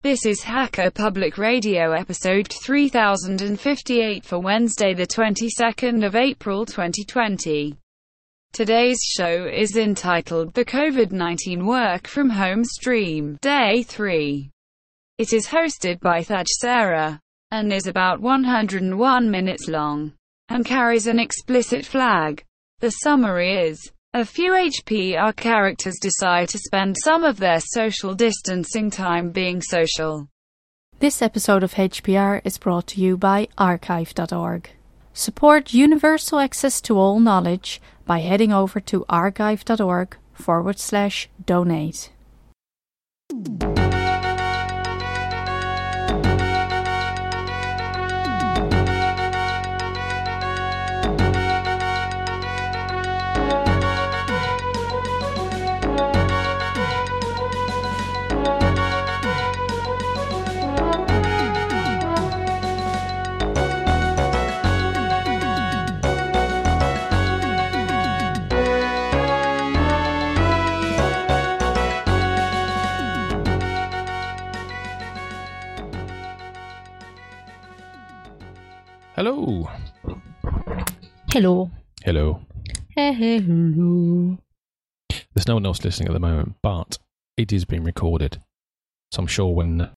This is Hacker Public Radio episode 3058 for Wednesday the 22nd of April 2020. Today's show is entitled The COVID-19 Work from Home Stream, Day 3. It is hosted by Thaj Sarah, and is about 101 minutes long, and carries an explicit flag. The summary is, a few HPR characters decide to spend some of their social distancing time being social. This episode of HPR is brought to you by archive.org. Support universal access to all knowledge by heading over to archive.org/donate. Hello. Hello. Hello. Hello. There's no one else listening at the moment, but it is being recorded. So I'm sure when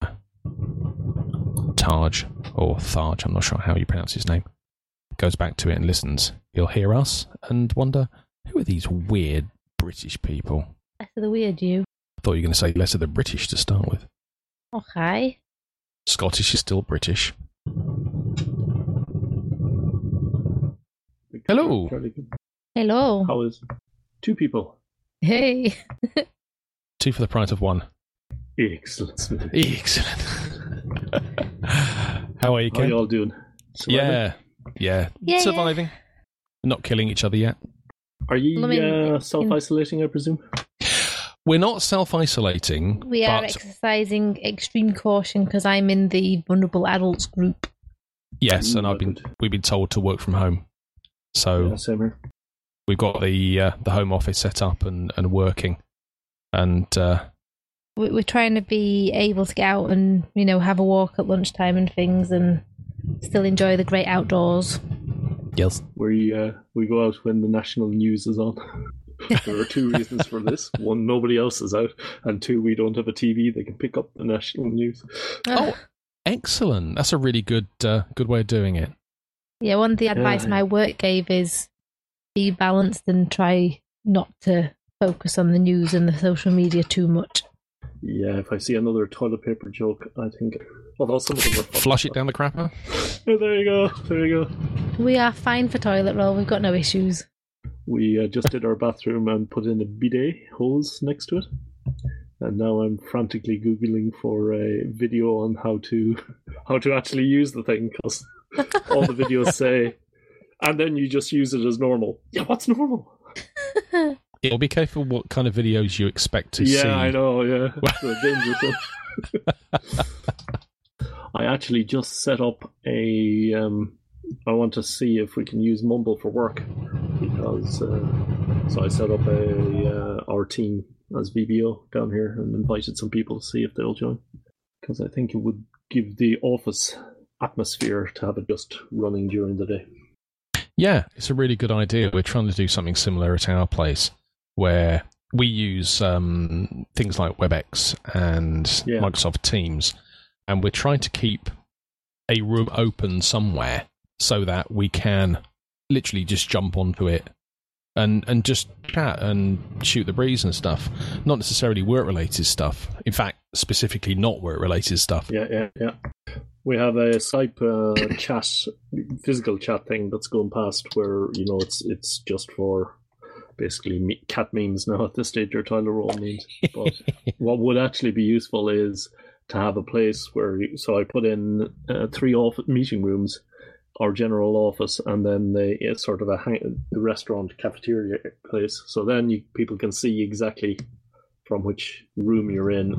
Taj, or Tharj, I'm not sure how you pronounce his name, goes back to it and listens, he'll hear us and wonder, who are these weird British people? Less of the weird, you. I thought you were going to say less of the British to start with. Okay. Scottish is still British. Hello. Hello. How is two people? Hey. Two for the price of one. Excellent. Excellent. How are you, Ken? How are you all doing? Yeah. Surviving. Not killing each other yet. Are you self-isolating, I presume? We're not self-isolating. We are exercising extreme caution because I'm in the vulnerable adults group. Yes, and we've been told to work from home. So same here. We've got the home office set up and working, and we're trying to be able to get out and have a walk at lunchtime and things, and still enjoy the great outdoors. Yes, we go out when the national news is on. There are two reasons for this: one, nobody else is out, and two, we don't have a TV that can pick up the national news. Oh, excellent! That's a really good way of doing it. Yeah, one of the advice my work gave is be balanced and try not to focus on the news and the social media too much. Yeah, if I see another toilet paper joke, I think, although some of them are flush it down the crapper. Oh, there you go. We are fine for toilet roll. We've got no issues. We just did our bathroom and put in a bidet hose next to it. And now I'm frantically Googling for a video on how to actually use the thing, because all the videos say, and then you just use it as normal. Yeah, what's normal? It'll be careful what kind of videos you expect to see. Yeah, I know, yeah. It's a dangerous one. I actually just set up I want to see if we can use Mumble for work, because so I set up our team as VBO down here and invited some people to see if they'll join, because I think it would give the office atmosphere to have it just running during the day. Yeah, it's a really good idea. We're trying to do something similar at our place, where we use things like WebEx and Microsoft Teams, and we're trying to keep a room open somewhere so that we can literally just jump onto it and just chat and shoot the breeze and stuff. Not necessarily work-related stuff. In fact, specifically not work-related stuff. Yeah. We have a Skype chat, physical chat thing that's going past where, it's just for basically cat memes now at this stage, or toilet roll memes. But what would actually be useful is to have a place where, so I put in 3 meeting rooms, our general office, and then it's sort of the restaurant cafeteria place. So then people can see exactly from which room you're in,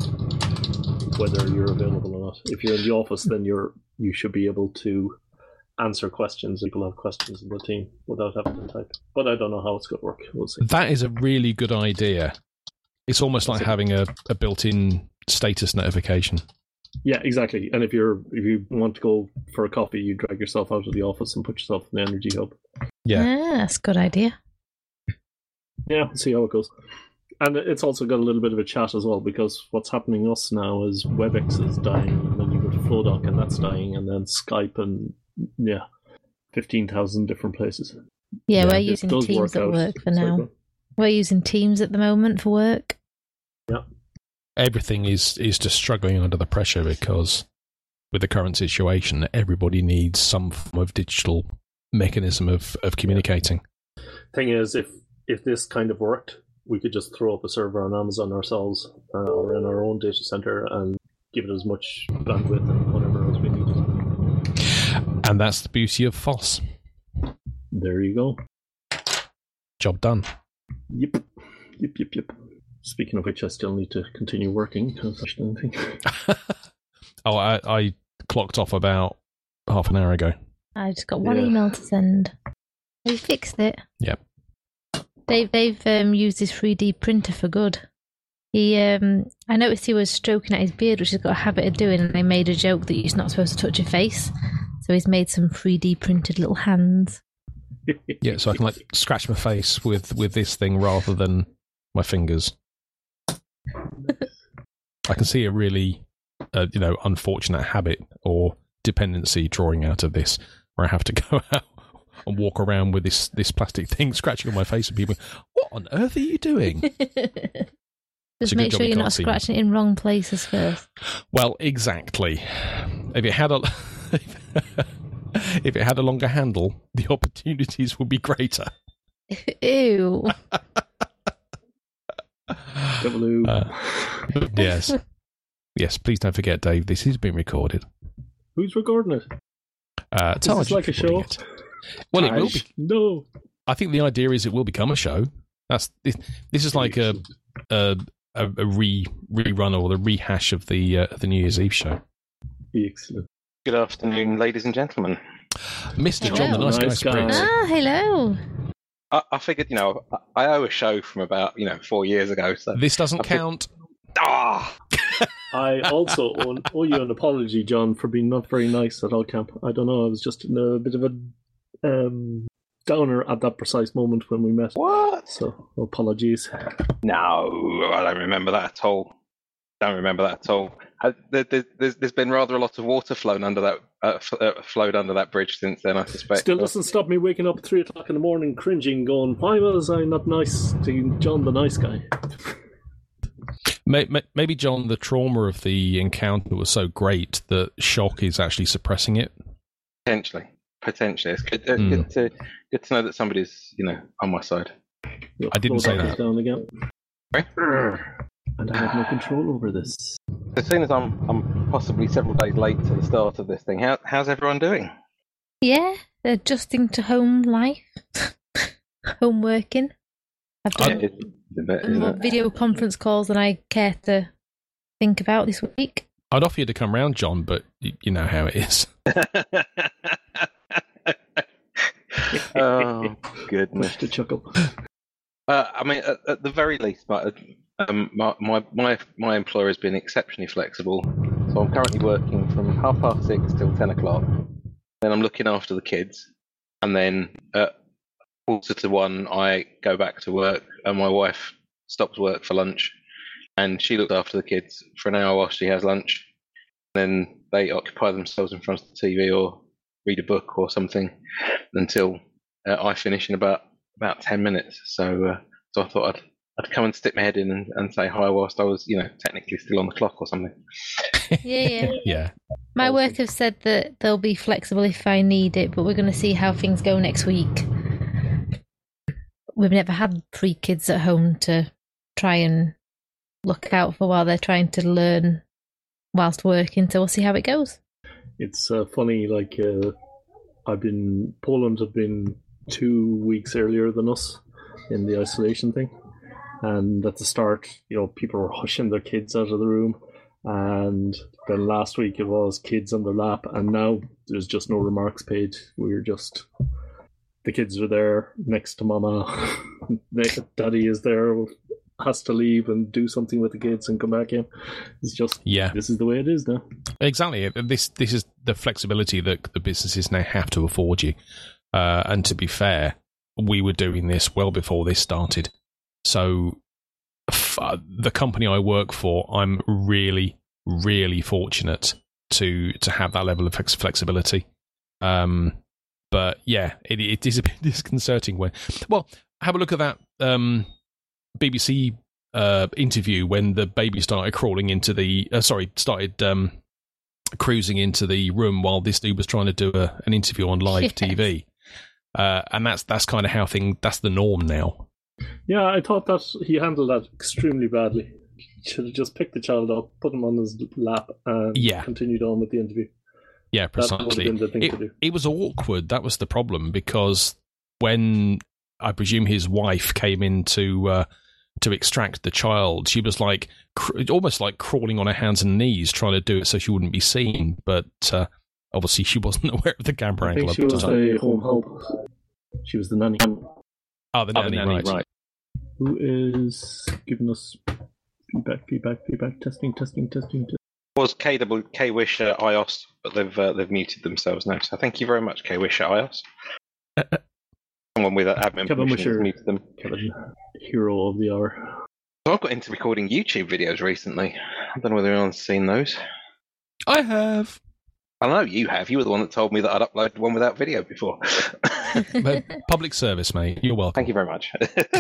whether you're available or not. If you're in the office, then you should be able to answer questions. People have questions in the team without having to type. But I don't know how it's going to work. We'll see. That is a really good idea. It's almost like having a built-in status notification. Yeah, exactly. And if you want to go for a coffee, you drag yourself out of the office and put yourself in the energy hub. Yeah, that's a good idea. Yeah, see how it goes. And it's also got a little bit of a chat as well, because what's happening us now is WebEx is dying, and then you go to FlowDoc and that's dying, and then Skype and 15,000 different places. Yeah, we're using Teams at work for now. We're using Teams at the moment for work. Yeah. Everything is just struggling under the pressure because with the current situation, everybody needs some form of digital mechanism of communicating. Thing is, if this kind of worked, we could just throw up a server on Amazon ourselves or in our own data center and give it as much bandwidth and whatever else we needed. And that's the beauty of FOSS. There you go. Job done. Yep. Speaking of which, I still need to continue working because I don't think. Oh, I clocked off about half an hour ago. I just got one email to send. They fixed it. Yep. They've used his 3D printer for good. I noticed he was stroking at his beard, which he's got a habit of doing, and they made a joke that you're not supposed to touch your face. So he's made some 3D printed little hands. Yeah, so I can scratch my face with this thing rather than my fingers. I can see a really, unfortunate habit or dependency drawing out of this, where I have to go out and walk around with this plastic thing scratching on my face, and people, what on earth are you doing? Just make sure you're not scratching it in wrong places first. Well, exactly. If it had a if it had a longer handle, the opportunities would be greater. Ew. Yes. Yes, please don't forget, Dave, this is being recorded. Who's recording it? Is this like a show? Well, it will be. No. I think the idea is it will become a show. This is like a rerun or the rehash of the New Year's Eve show. Excellent. Good afternoon, ladies and gentlemen. Mr. John, the nice guy Spriggs. Ah, hello. I figured, I owe a show from about, 4 years ago. So this doesn't count. I also owe you an apology, John, for being not very nice at all camp. I don't know, I was just in a bit of a downer at that precise moment when we met. What? So, apologies. No, I don't remember that at all. There's been rather a lot of water flowed under that bridge since then, I suspect. Still doesn't stop me waking up at 3 o'clock in the morning cringing, going, why was I not nice to John the nice guy? Maybe, John, the trauma of the encounter was so great that shock is actually suppressing it. Potentially. It's good to know that somebody's, on my side. I didn't say that. Down again. Right? And I have no control over this. As soon as I'm possibly several days late to the start of this thing, how's everyone doing? Yeah, adjusting to home life, home working. I've done more video conference calls than I care to think about this week. I'd offer you to come round, John, but you know how it is. Oh, goodness. To chuckle. At the very least, my employer has been exceptionally flexible. So I'm currently working from 6:30 till 10 o'clock. Then I'm looking after the kids. And then at 1:45, I go back to work, and my wife stops work for lunch. And she looks after the kids for an hour while she has lunch. Then they occupy themselves in front of the TV or read a book or something until I finish in about 10 minutes. So I thought I'd come and stick my head in and say hi whilst I was, technically still on the clock or something. Yeah. Yeah. My work have said that they'll be flexible if I need it, but we're going to see how things go next week. We've never had 3 kids at home to try and look out for while they're trying to learn whilst working, so we'll see how it goes. It's funny, Poland have been 2 weeks earlier than us in the isolation thing. And at the start, people were hushing their kids out of the room. And then last week it was kids on their lap. And now there's just no remarks paid. The kids are there next to mama. Daddy is there has to leave and do something with the kids and come back in. It's just, this is the way it is now. Exactly. This is the flexibility that the businesses now have to afford you. And to be fair, we were doing this well before this started. So the company I work for, I'm really, really fortunate to have that level of flexibility. But yeah, it is a bit disconcerting. Well, have a look at that BBC interview when the baby started crawling into the cruising into the room while this dude was trying to do an interview on live TV. And that's kind of how that's the norm now. Yeah, I thought that he handled that extremely badly. He should have just picked the child up, put him on his lap, and continued on with the interview. Yeah, precisely. It was awkward. That was the problem, because when I presume his wife came in to extract the child, she was like almost like crawling on her hands and knees trying to do it so she wouldn't be seen. But obviously, she wasn't aware of the camera angle. She was a home help. She was the nanny. Oh, the nanny, right. Who is giving us feedback? Testing. It was K-Wish at iOS, but they've muted themselves now. So thank you very much, K-Wish at iOS. Someone with admin permission has muted them. Kevin, hero of the hour. So I've got into recording YouTube videos recently. I don't know whether anyone's seen those. I have. I know you have. You were the one that told me that I'd uploaded one without video before. Public service, mate. You're welcome. Thank you very much.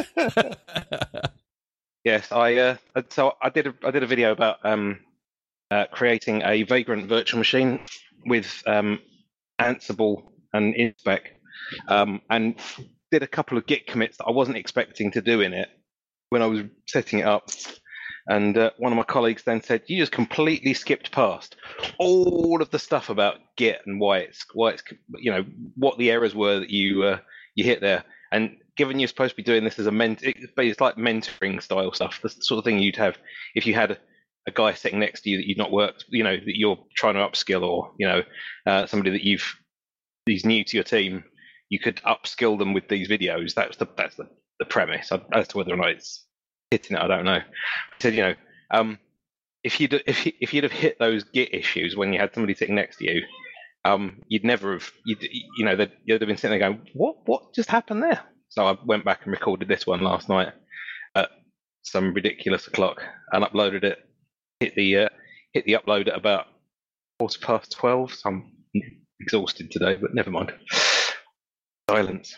Yes, I did a video about creating a Vagrant virtual machine with Ansible and Inspec, and did a couple of Git commits that I wasn't expecting to do in it when I was setting it up. And one of my colleagues then said, "You just completely skipped past all of the stuff about Git and why it's what the errors were that you hit there. And given you're supposed to be doing this as it's like mentoring style stuff, the sort of thing you'd have if you had a guy sitting next to you that you'd not worked, that you're trying to upskill, or somebody that he's new to your team, you could upskill them with these videos. That's the premise. As to whether or not it's hitting it, I don't know. He said, if you'd have hit those Git issues when you had somebody sitting next to you, you'd never have, you'd have been sitting there going, what just happened there? So I went back and recorded this one last night at some ridiculous o'clock and uploaded it. Hit the upload at about 12:15. So I'm exhausted today, but never mind. Silence.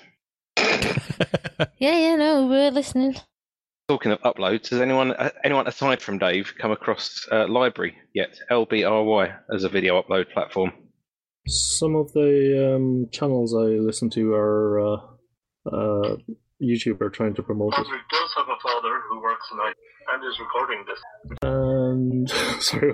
Yeah, no, we're listening. Talking of uploads, has anyone aside from Dave come across Library yet? LBRY as a video upload platform. Some of the channels I listen to are YouTuber trying to promote it. Patrick does have a father who works tonight and is recording this. And sorry,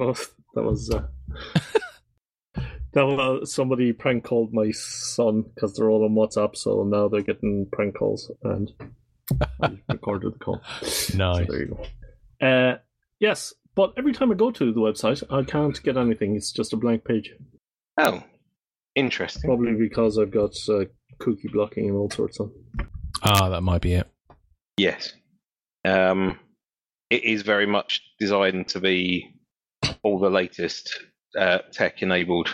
that was somebody prank called my son because they're all on WhatsApp, so now they're getting prank calls, and I recorded the call. Nice. So there you go. Yes, but every time I go to the website, I can't get anything. It's just a blank page. Oh, interesting. Probably because I've got cookie blocking and all sorts of. That might be it. Yes. It is very much designed to be all the latest tech enabled.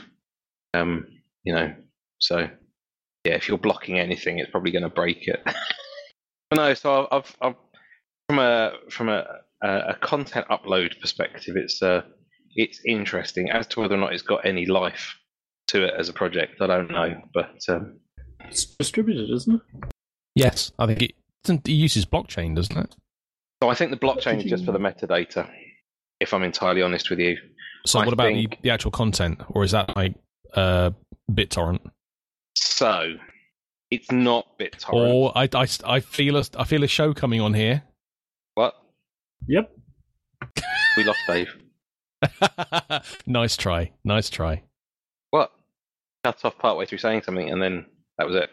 So yeah, if you're blocking anything, it's probably going to break it. No, so I've from a content upload perspective, it's interesting. As to whether or not it's got any life to it as a project, I don't know, but it's distributed, isn't it? Yes, I think it uses blockchain, doesn't it? So I think the blockchain is just for the metadata, if I'm entirely honest with you. So what about the actual content, or is that like BitTorrent? So it's not BitTorrent. Or I feel a show coming on here. What? Yep. We lost Dave. Nice try. What? Cut off partway through saying something, and then that was it.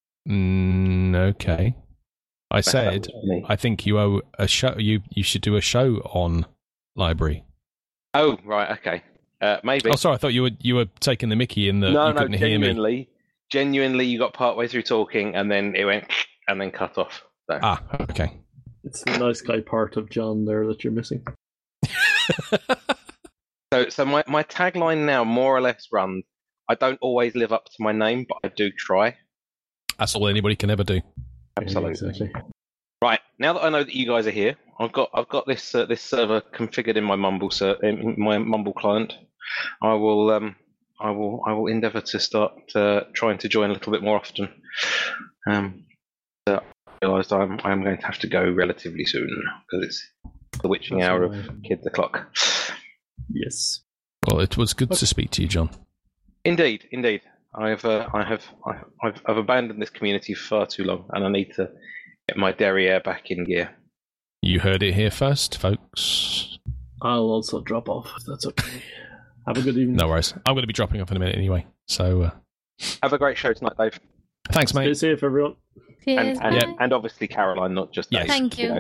Okay. I said I think you owe a show. You should do a show on Library. Oh right, okay. Maybe. Oh, sorry. I thought you were taking the mickey in the. No, you couldn't hear me. Genuinely, you got partway through talking, and then it went and then cut off. So. Okay. It's the nice guy part of John there that you're missing. So my tagline now more or less runs, I don't always live up to my name, but I do try. That's all anybody can ever do. Absolutely. Yeah, exactly. Right, now that I know that you guys are here, I've got this server configured in my Mumble client. I will endeavour to start trying to join a little bit more often. I realised I'm going to have to go relatively soon because it's the witching hour of Kid the Clock. Yes. Well, it was good to speak to you, John. Indeed. I've abandoned this community for far too long, and I need to get my derriere back in gear. You heard it here first, folks. I'll also drop off, if that's okay. Have a good evening. No worries. I'm going to be dropping off in a minute anyway. So have a great show tonight, Dave. Thanks, mate. Stay safe, everyone. Cheers, and obviously Caroline, not just Dave. Thank you.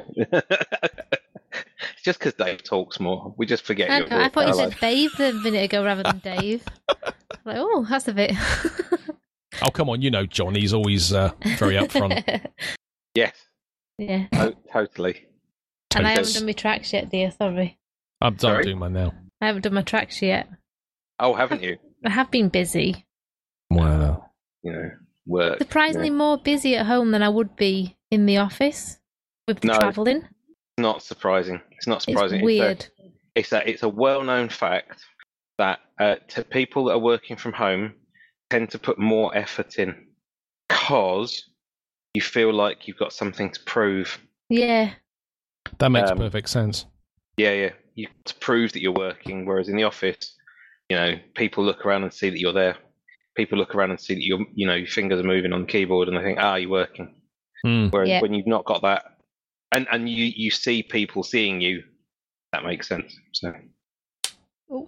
It's just because Dave talks more. We just forget you. I thought you said Dave a minute ago rather than Dave. Like, oh, that's a bit... Oh, come on. You know John. He's always very upfront. Yes. Yeah. Totally. And I haven't done my tracks yet, dear. Sorry. I'm doing mine now. I haven't done my tracks yet. Oh, haven't you? I have been busy. Wow. Work. Surprisingly more busy at home than I would be in the office with the travelling. It's not surprising. It's not surprising. It's weird. It's a well-known fact that to people that are working from home tend to put more effort in because you feel like you've got something to prove. Yeah. That makes perfect sense. Yeah. You have to prove that you're working, whereas in the office, people look around and see that you're there. People look around and see that your fingers are moving on the keyboard and they think, you're working. Whereas when you've not got that, and you see people seeing you, that makes sense. So. Oh.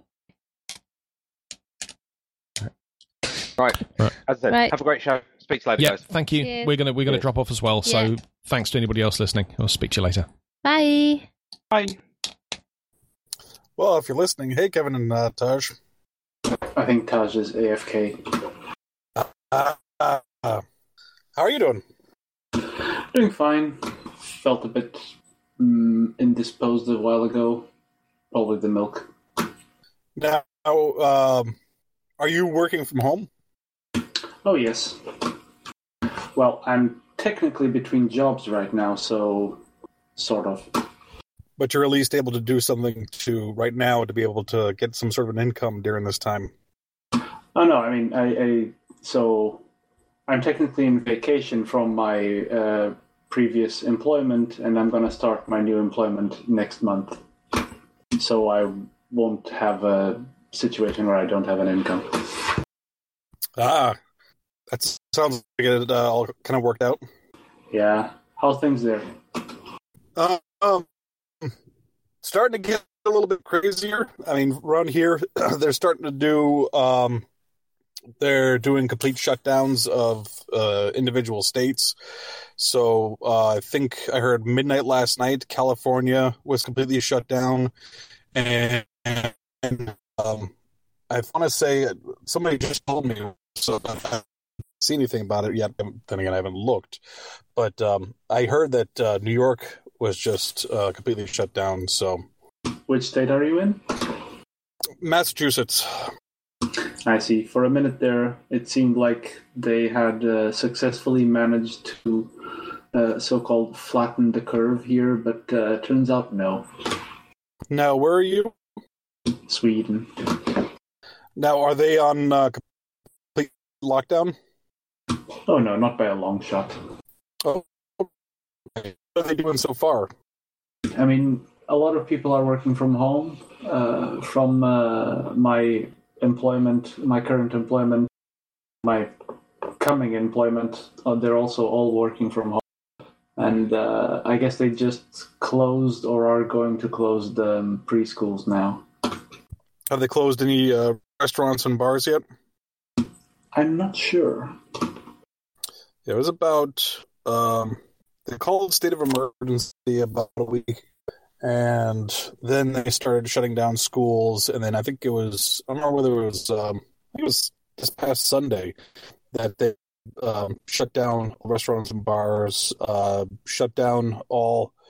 Right. As I said, have a great show. Speak to you later, guys. Thank you. Cheers. We're gonna drop off as well. So thanks to anybody else listening. I'll speak to you later. Bye. Bye. Well, if you're listening, hey Kevin and Taj. I think Taj is AFK. How are you doing? Doing fine. Felt a bit indisposed a while ago. Probably the milk. Now, are you working from home? Oh, yes. Well, I'm technically between jobs right now, so sort of. But you're at least able to do something right now to be able to get some sort of an income during this time. Oh, no, I mean, so I'm technically in vacation from my previous employment, and I'm going to start my new employment next month. So I won't have a situation where I don't have an income. That sounds like it all kind of worked out. Yeah. How's things there? Starting to get a little bit crazier. I mean, around here, they're starting to do... they're doing complete shutdowns of individual states. So I think I heard midnight last night, California was completely shut down. And I want to say, somebody just told me, so I haven't seen anything about it yet. Then again, I haven't looked. But I heard that New York was just completely shut down. So, which state are you in? Massachusetts. I see. For a minute there, it seemed like they had successfully managed to so-called flatten the curve here, but turns out no. Now, where are you? Sweden. Now, are they on complete lockdown? Oh, no, not by a long shot. Oh, okay. What are they doing so far? I mean, a lot of people are working from home. From my employment, my current employment, my coming employment, they're also all working from home. And I guess they just closed or are going to close the preschools now. Have they closed any restaurants and bars yet? I'm not sure. It was about, they called state of emergency about a week. And then they started shutting down schools. And then I think it was, I don't know whether it was, I think it was this past Sunday that they shut down restaurants and bars, shut down all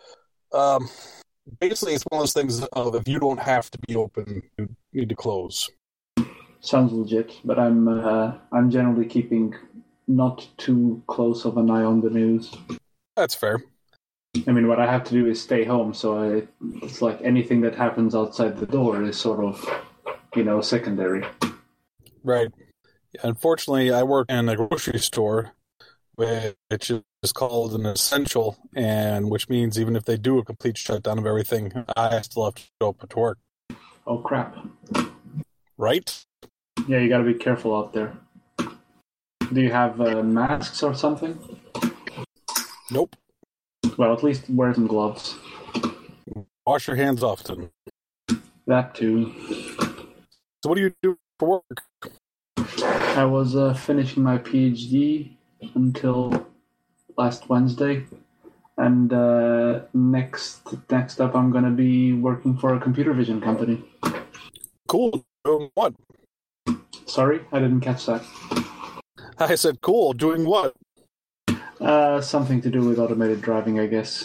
Basically, it's one of those things of if you don't have to be open, you need to close. Sounds legit, but I'm generally keeping not too close of an eye on the news. That's fair. I mean, what I have to do is stay home, so it's like anything that happens outside the door is sort of, secondary. Right. Unfortunately, I work in a grocery store, which is called an essential, and which means even if they do a complete shutdown of everything, I still have to go up to work. Oh, crap. Right? Yeah, you gotta be careful out there. Do you have masks or something? Nope. Well, at least wear some gloves. Wash your hands often. That too. So what do you do for work? I was finishing my PhD until last Wednesday, and next up I'm going to be working for a computer vision company. Cool. Doing what? Sorry, I didn't catch that. I said cool. Doing what? Something to do with automated driving, I guess.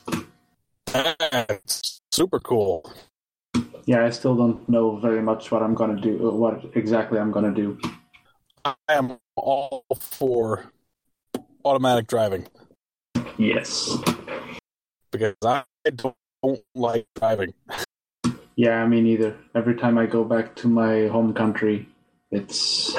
That's super cool. Yeah, I still don't know very much what I'm going to do, what exactly I'm going to do. I am all for automatic driving. Yes. Because I don't like driving. Yeah, me neither. Every time I go back to my home country, it's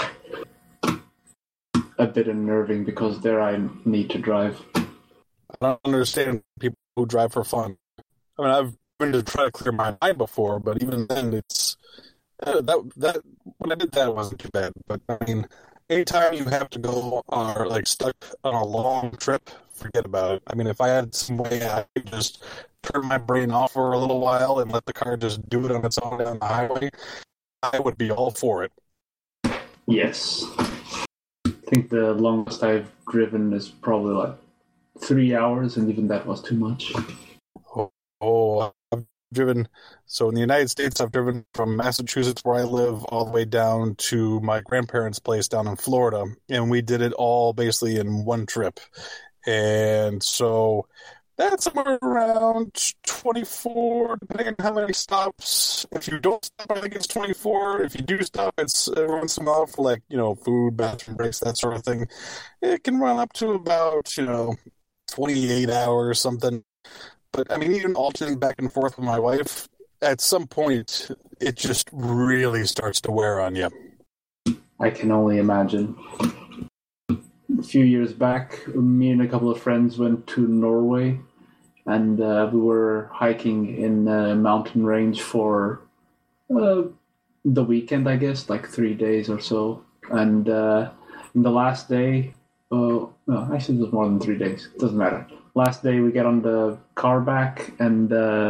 a bit unnerving because there I need to drive. I don't understand people who drive for fun. I mean, I've been to try to clear my mind before, but even then, it's that when I did that, it wasn't too bad. But I mean, anytime you have to go or like stuck on a long trip, forget about it. I mean, if I had some way I could just turn my brain off for a little while and let the car just do it on its own down the highway, I would be all for it. Yes. I think the longest I've driven is probably like 3 hours, and even that was too much. Oh, I've driven. So in the United States, I've driven from Massachusetts, where I live, all the way down to my grandparents' place down in Florida, and we did it all basically in one trip. And so that's somewhere around 24, depending on how many stops. If you don't stop, I think it's 24. If you do stop, it's once in a while for food, bathroom breaks, that sort of thing. It can run up to about 28 hours, something. But I mean, even alternating back and forth with my wife, at some point, it just really starts to wear on you. I can only imagine. A few years back, me and a couple of friends went to Norway, and we were hiking in a mountain range for the weekend, I guess, like 3 days or so. And in the last day, no, actually it was more than 3 days. It doesn't matter. Last day we get on the car back, and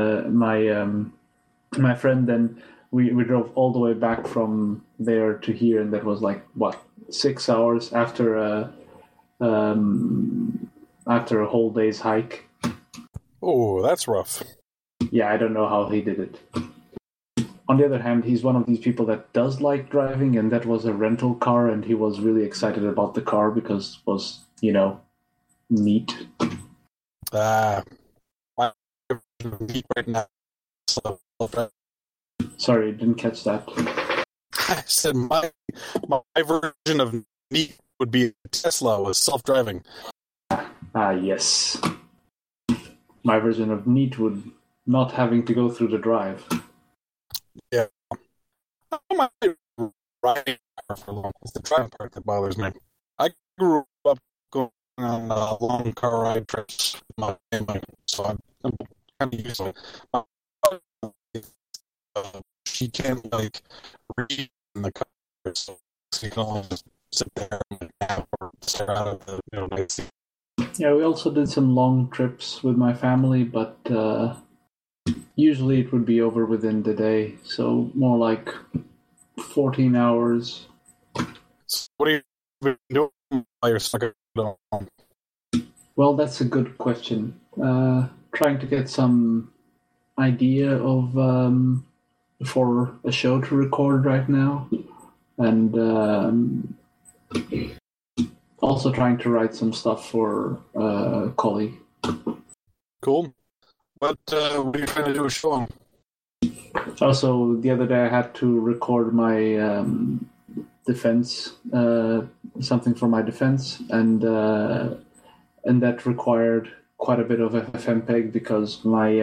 my friend, then we drove all the way back from there to here, and that was 6 hours after a whole day's hike. Oh, that's rough. Yeah, I don't know how he did it. On the other hand, he's one of these people that does like driving, and that was a rental car, and he was really excited about the car because it was, neat. My neat right now. Sorry, didn't catch that. I said my version of neat would be Tesla with self-driving. Yes. My version of neat would not having to go through the drive. Yeah. I might ride for long. It's the driving part that bothers me. I grew up going on long car ride trips with my family, so I'm kind of used to it. She can't read in the car, so you can only just sit there and nap or stare out of the night seat. Yeah, we also did some long trips with my family, but usually it would be over within the day, so more like 14 hours. So what are you doing while you're stuck at home? Well, that's a good question. Trying to get some idea of for a show to record right now, and also trying to write some stuff for a colleague. Cool. What are you trying to do? Show them. Also, the other day I had to record my defense, something for my defense, and that required quite a bit of FFmpeg because my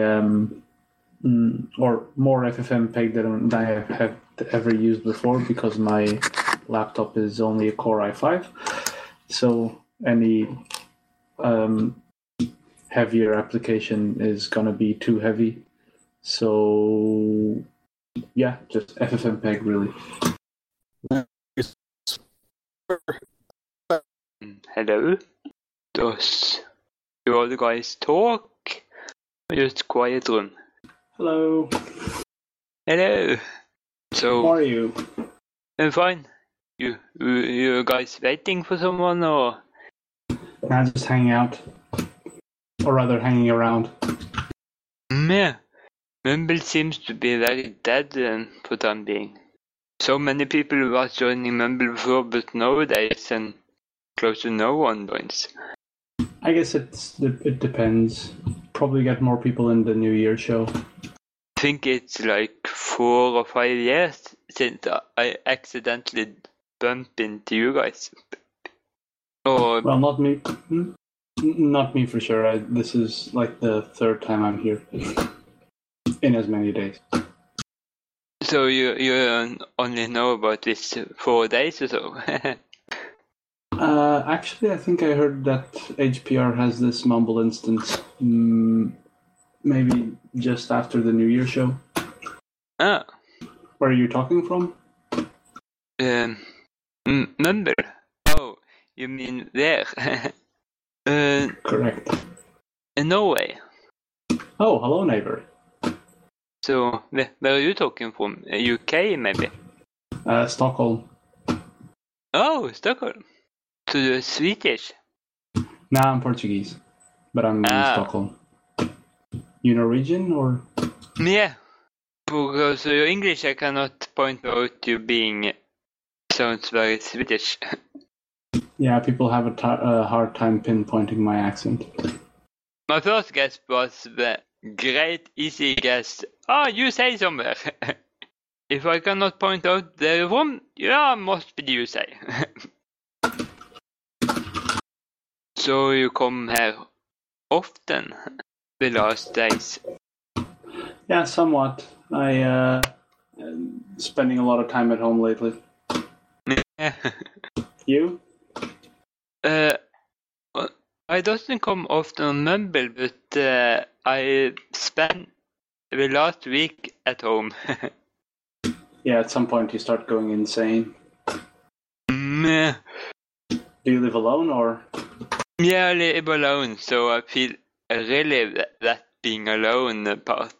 or more FFmpeg than I have ever used before because my laptop is only a Core i5. So any heavier application is gonna be too heavy. So yeah, just FFmpeg really. Hello. Does you all guys talk? Or just quiet room? Hello. Hello. So how are you? I'm fine. You guys waiting for someone or? Nah, just hanging out. Or rather hanging around. Yeah. Mumble seems to be very dead for the time being. So many people were joining Mumble before, but nowadays and close to no one joins. I guess it depends. Probably get more people in the New Year show. I think it's like 4 or 5 years since I accidentally bumped into you guys. Or well, not me. Not me for sure. This is like the third time I'm here in as many days. So you only know about this 4 days or so? Actually, I think I heard that HPR has this Mumble instance maybe just after the New Year show. Ah. Where are you talking from? Mumble? Oh, you mean there? Correct. In Norway. Oh, hello, neighbor. So, where are you talking from? UK, maybe? Stockholm. Oh, Stockholm. So you're Swedish? Nah, I'm Portuguese. But I'm in Stockholm. You Norwegian, or? Yeah. Because your English, I cannot point out you being... sounds very Swedish. Yeah, people have a hard time pinpointing my accent. My first guess was the great easy guess. Oh, you say somewhere. If I cannot point out the room, yeah, must be you say. So you come here often the last days? Yeah, somewhat. I spending a lot of time at home lately. You? I don't come often on Mumble, but I spent the last week at home. Yeah, at some point you start going insane. Do you live alone, or? Yeah, I live alone, so I feel really that being alone part.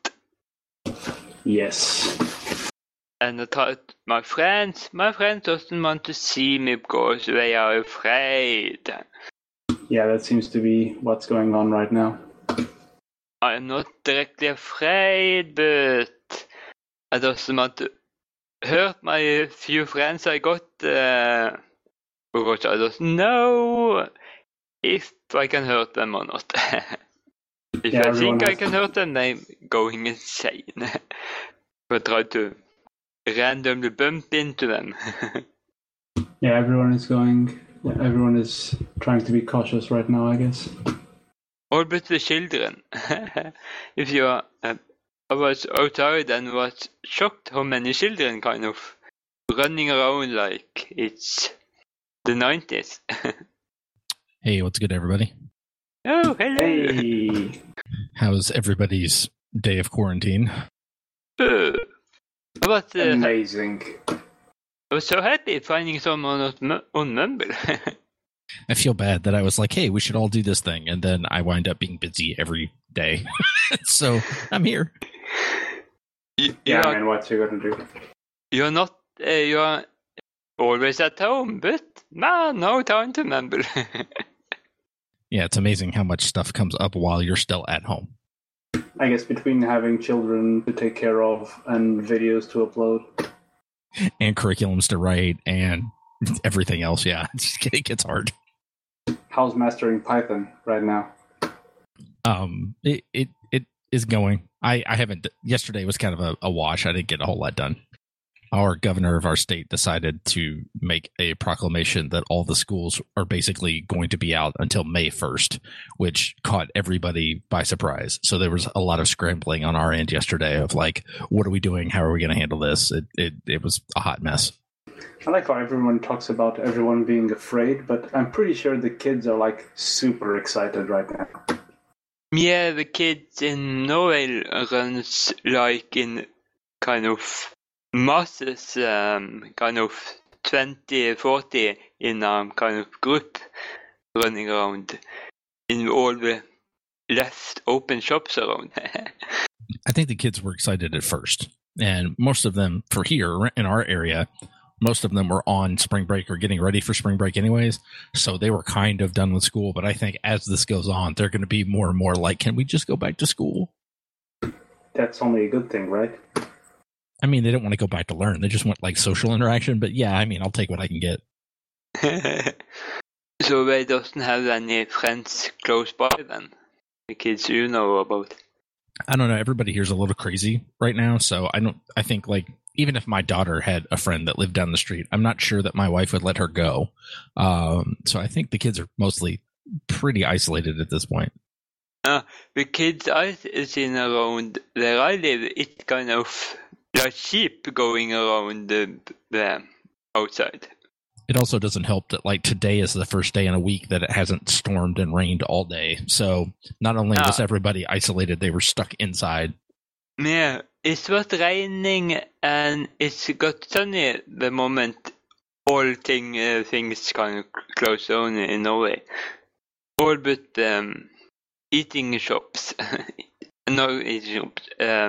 Yes. And I thought my friends doesn't want to see me because they are afraid. Yeah, that seems to be what's going on right now. I'm not directly afraid, but I just want to hurt my few friends I got, because I don't know if I can hurt them or not. If I think I can hurt them, I'm going insane. I try to randomly bump into them. Yeah, everyone is trying to be cautious right now, I guess. All but the children. If you are, I was outside and was shocked how many children kind of running around like it's the 90s. Hey, what's good, everybody? Oh, hello. Hey. How's everybody's day of quarantine? Amazing. I was so happy finding someone on Mumble. I feel bad that I was like, hey, we should all do this thing. And then I wind up being busy every day. So I'm here. And what you going to do? You're not, you're always at home, but no time to Mumble. Yeah, it's amazing how much stuff comes up while you're still at home. I guess between having children to take care of and videos to upload. And curriculums to write and everything else, yeah. It gets hard. It is going. I haven't. Yesterday was kind of a wash. I didn't get a whole lot done. Our governor of our state decided to make a proclamation that all the schools are basically going to be out until May 1st, which caught everybody by surprise. So there was a lot of scrambling on our end yesterday of like, what are we doing? How are we going to handle this? It was a hot mess. I like how everyone talks about everyone being afraid, but I'm pretty sure the kids are like super excited right now. Yeah, the kids in Norway runs like in kind of masses, kind of 20, 40 in a kind of group running around in all the left open shops around. I think the kids were excited at first, and most of them for here in our area, most of them were on spring break or getting ready for spring break anyways, so they were kind of done with school. But I think as this goes on, they're going to be more and more like, can we just go back to school? That's only a good thing, right? I mean, they don't want to go back to learn. They just want like social interaction. But yeah, I mean, I'll take what I can get. So they doesn't have any friends close by then? The kids you know about? I don't know. Everybody here's a little crazy right now. So I think like, even if my daughter had a friend that lived down the street, I'm not sure that my wife would let her go. So I think the kids are mostly pretty isolated at this point. The kids I've seen around where I live, it's kind of like sheep going around the outside. It also doesn't help that like today is the first day in a week that it hasn't stormed and rained all day. So not only was everybody isolated, they were stuck inside. Yeah, it was raining and it's got sunny the moment all things kind of closed down in Norway. All but eating shops. No eating shops.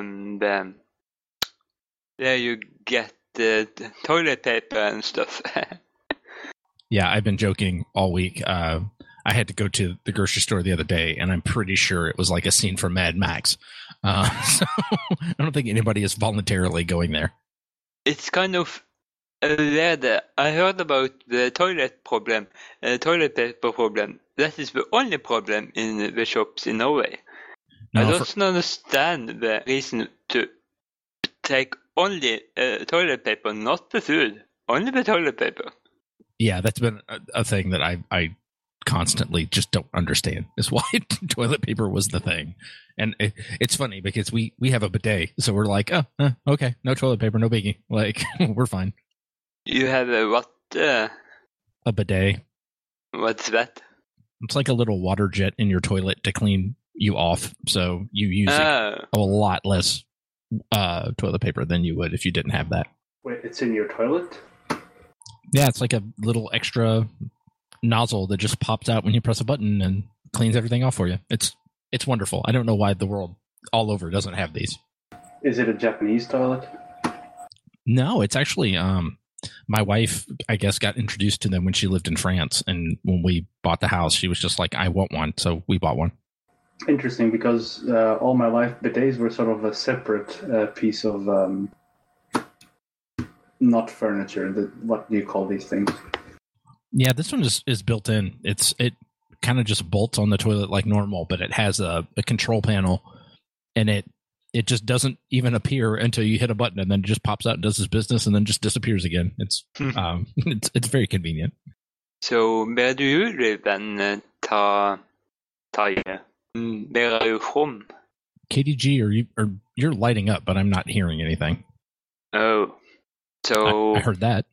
There you get the toilet paper and stuff. Yeah, I've been joking all week. I had to go to the grocery store the other day, and I'm pretty sure it was like a scene from Mad Max. So I don't think anybody is voluntarily going there. It's kind of weird. I heard about the toilet paper problem. That is the only problem in the shops in Norway. I don't understand the reason to take only toilet paper, not the food. Only the toilet paper. Yeah, that's been a thing that I constantly just don't understand, is why toilet paper was the thing. And it's funny because we have a bidet, so we're like, okay, no toilet paper, no biggie, like we're fine. You have a what? A bidet. What's that? It's like a little water jet in your toilet to clean you off, so you use a lot less toilet paper than you would if you didn't have that. Wait, it's in your toilet? Yeah, it's like a little extra nozzle that just pops out when you press a button and cleans everything off for you. It's wonderful. I don't know why the world all over doesn't have these. Is it a Japanese toilet? No, it's actually my wife, I guess, got introduced to them when she lived in France, and when we bought the house, she was just like, I want one, so we bought one. Interesting, because all my life bidets were sort of a separate piece of not furniture. What do you call these things? Yeah, this one is built in. It kind of just bolts on the toilet like normal, but it has a control panel, and it just doesn't even appear until you hit a button, and then it just pops out and does its business, and then just disappears again. It's it's very convenient. So where do you live then, Taye? Where are you from? KDG, you're lighting up, but I'm not hearing anything. Oh, so I heard that.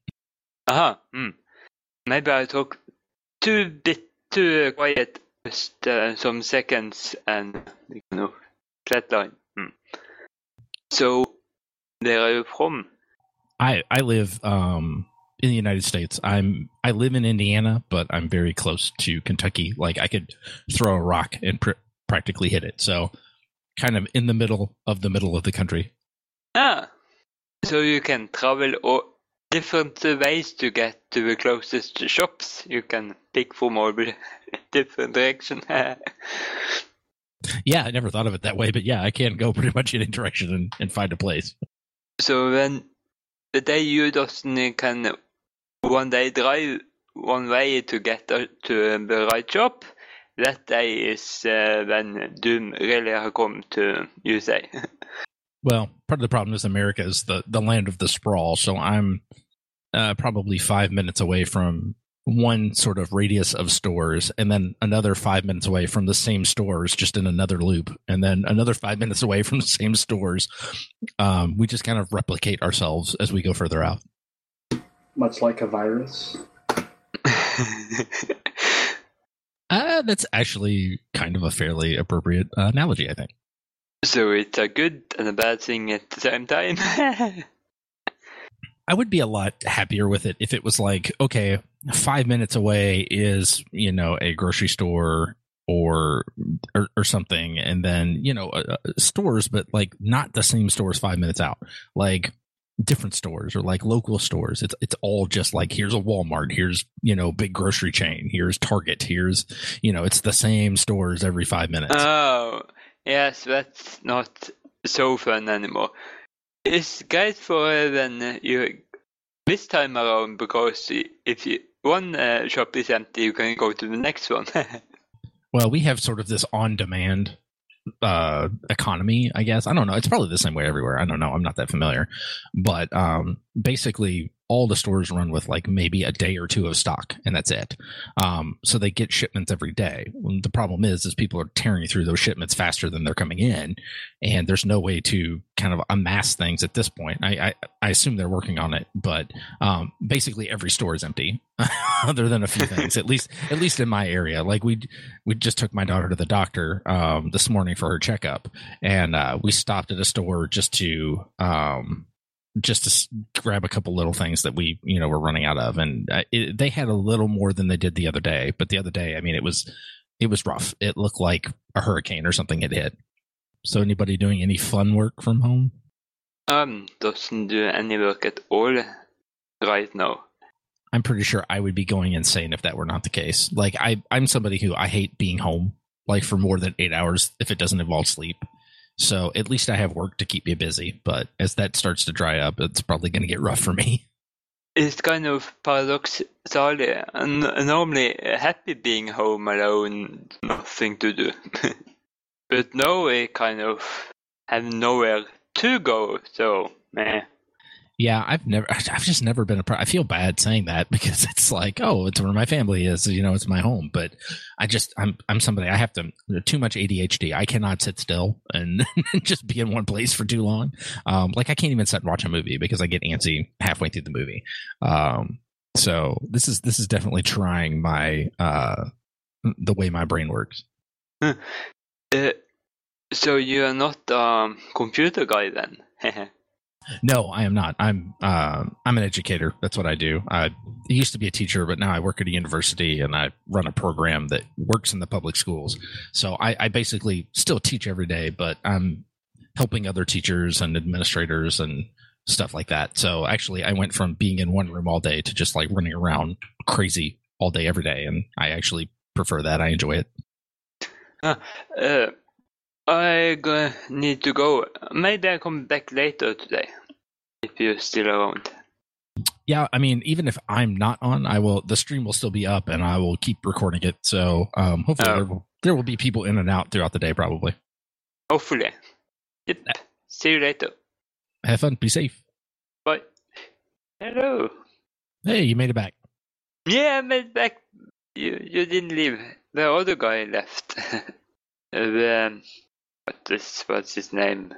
Maybe I talk too quiet, just some seconds, and flatline. So, where are you from? I live in the United States. I live in Indiana, but I'm very close to Kentucky. Like I could throw a rock and practically hit it. So, kind of in the middle of the country. So you can travel different ways to get to the closest shops. You can pick from all the different directions. Yeah, I never thought of it that way, but yeah, I can go pretty much in any direction and find a place. So then the day you can one day drive one way to get to the right shop, that day is when Doom really have come to USA. Well, part of the problem is America is the land of the sprawl, so I'm probably 5 minutes away from one sort of radius of stores, and then another 5 minutes away from the same stores, just in another loop, and then another 5 minutes away from the same stores. We just kind of replicate ourselves as we go further out. Much like a virus. That's actually kind of a fairly appropriate analogy, I think. So it's a good and a bad thing at the same time. I would be a lot happier with it if it was like, okay, 5 minutes away is, a grocery store or something, and then, stores, but like not the same stores 5 minutes out, like different stores or like local stores. It's all just like, here's a Walmart, here's, big grocery chain, here's Target, here's, it's the same stores every 5 minutes. Oh, yes, that's not so fun anymore. It's great for when you this time around, because if one shop is empty, you can go to the next one. Well, we have sort of this on-demand economy, I guess. I don't know. It's probably the same way everywhere. I don't know. I'm not that familiar. But basically, all the stores run with like maybe a day or two of stock, and that's it. So they get shipments every day. The problem is people are tearing through those shipments faster than they're coming in, and there's no way to kind of amass things at this point. I assume they're working on it, but basically every store is empty, other than a few things. At least in my area. Like we just took my daughter to the doctor this morning for her checkup, and we stopped at a store just to grab a couple little things that we, were running out of. And they had a little more than they did the other day. But the other day, I mean, it was rough. It looked like a hurricane or something had hit. So anybody doing any fun work from home? Doesn't do any work at all right now. I'm pretty sure I would be going insane if that were not the case. Like I'm somebody who I hate being home like for more than 8 hours if it doesn't involve sleep. So at least I have work to keep me busy. But as that starts to dry up, it's probably going to get rough for me. It's kind of paradoxical. And normally happy being home alone, nothing to do. But now I kind of have nowhere to go. So, meh. Yeah, I've just never been I feel bad saying that because it's like, oh, it's where my family is, it's my home. But I'm somebody, I have too much ADHD. I cannot sit still and just be in one place for too long. Like I can't even sit and watch a movie because I get antsy halfway through the movie. So this is definitely trying my, the way my brain works. So you're not a computer guy then? No, I am not. I'm an educator. That's what I do. I used to be a teacher, but now I work at a university and I run a program that works in the public schools. So I basically still teach every day, but I'm helping other teachers and administrators and stuff like that. So actually, I went from being in one room all day to just like running around crazy all day, every day. And I actually prefer that. I enjoy it. I need to go. Maybe I come back later today, if you're still around. Yeah, I mean, even if I'm not on, the stream will still be up, and I will keep recording it. So hopefully there will be people in and out throughout the day, probably. Hopefully. Yep. See you later. Have fun. Be safe. Bye. Hello. Hey, you made it back. Yeah, I made it back. You didn't leave. The other guy left. What's his name?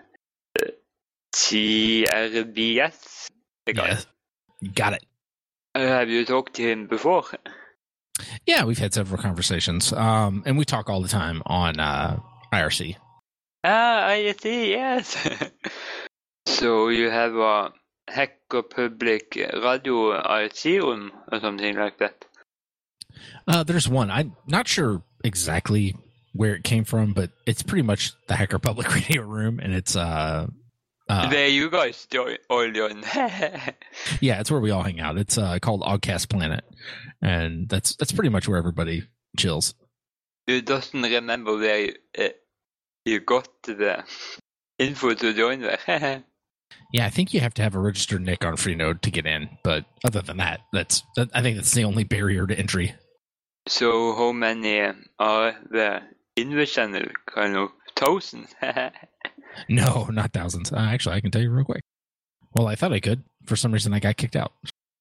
TRBS? Yes, you got it. Have you talked to him before? Yeah, we've had several conversations. And we talk all the time on IRC. IRC, yes. So you have a Hacker Public Radio IRC room or something like that? There's one. I'm not sure exactly where it came from, but it's pretty much the Hacker Public Radio room, and it's there you guys all join. Yeah, it's where we all hang out. It's called Oddcast Planet, and that's pretty much where everybody chills. You doesn't remember where you got the info to join there. Yeah, I think you have to have a registered nick on Freenode to get in, but other than that, I think that's the only barrier to entry. So how many are there in the channel? Kind of thousands? No, not thousands. Actually, I can tell you real quick. Well, I thought I could. For some reason, I got kicked out.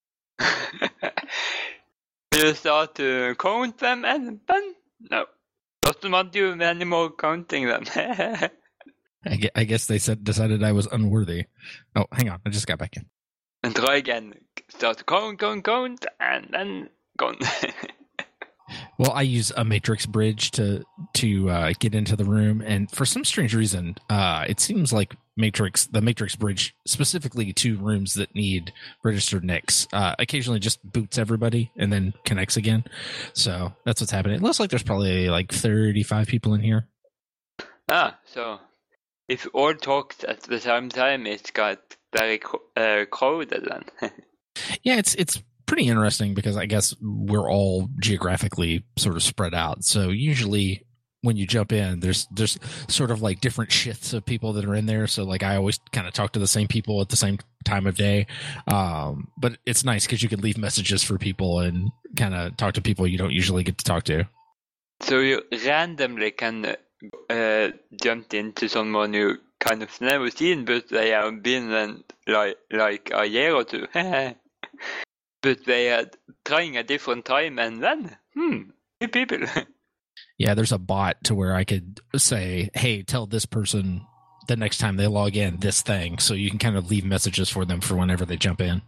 You start to count them and then no. Doesn't want you anymore counting them. I guess they decided I was unworthy. Oh, hang on. I just got back in. And try again. Start to count, and then gone. Well, I use a matrix bridge to get into the room, and for some strange reason, it seems like the matrix bridge, specifically to rooms that need registered NICs, occasionally just boots everybody and then connects again. So that's what's happening. It looks like there's probably like 35 people in here. So if all talks at the same time, it's got very crowded then. Yeah, it's pretty interesting because I guess we're all geographically sort of spread out. So usually when you jump in, there's sort of like different shifts of people that are in there. So like I always kind of talk to the same people at the same time of day. But it's nice because you can leave messages for people and kind of talk to people you don't usually get to talk to. So you randomly can jump into someone you kind of never seen, but they have been like a year or two. But they are trying a different time, and then, new people. Yeah, there's a bot to where I could say, hey, tell this person the next time they log in this thing, so you can kind of leave messages for them for whenever they jump in.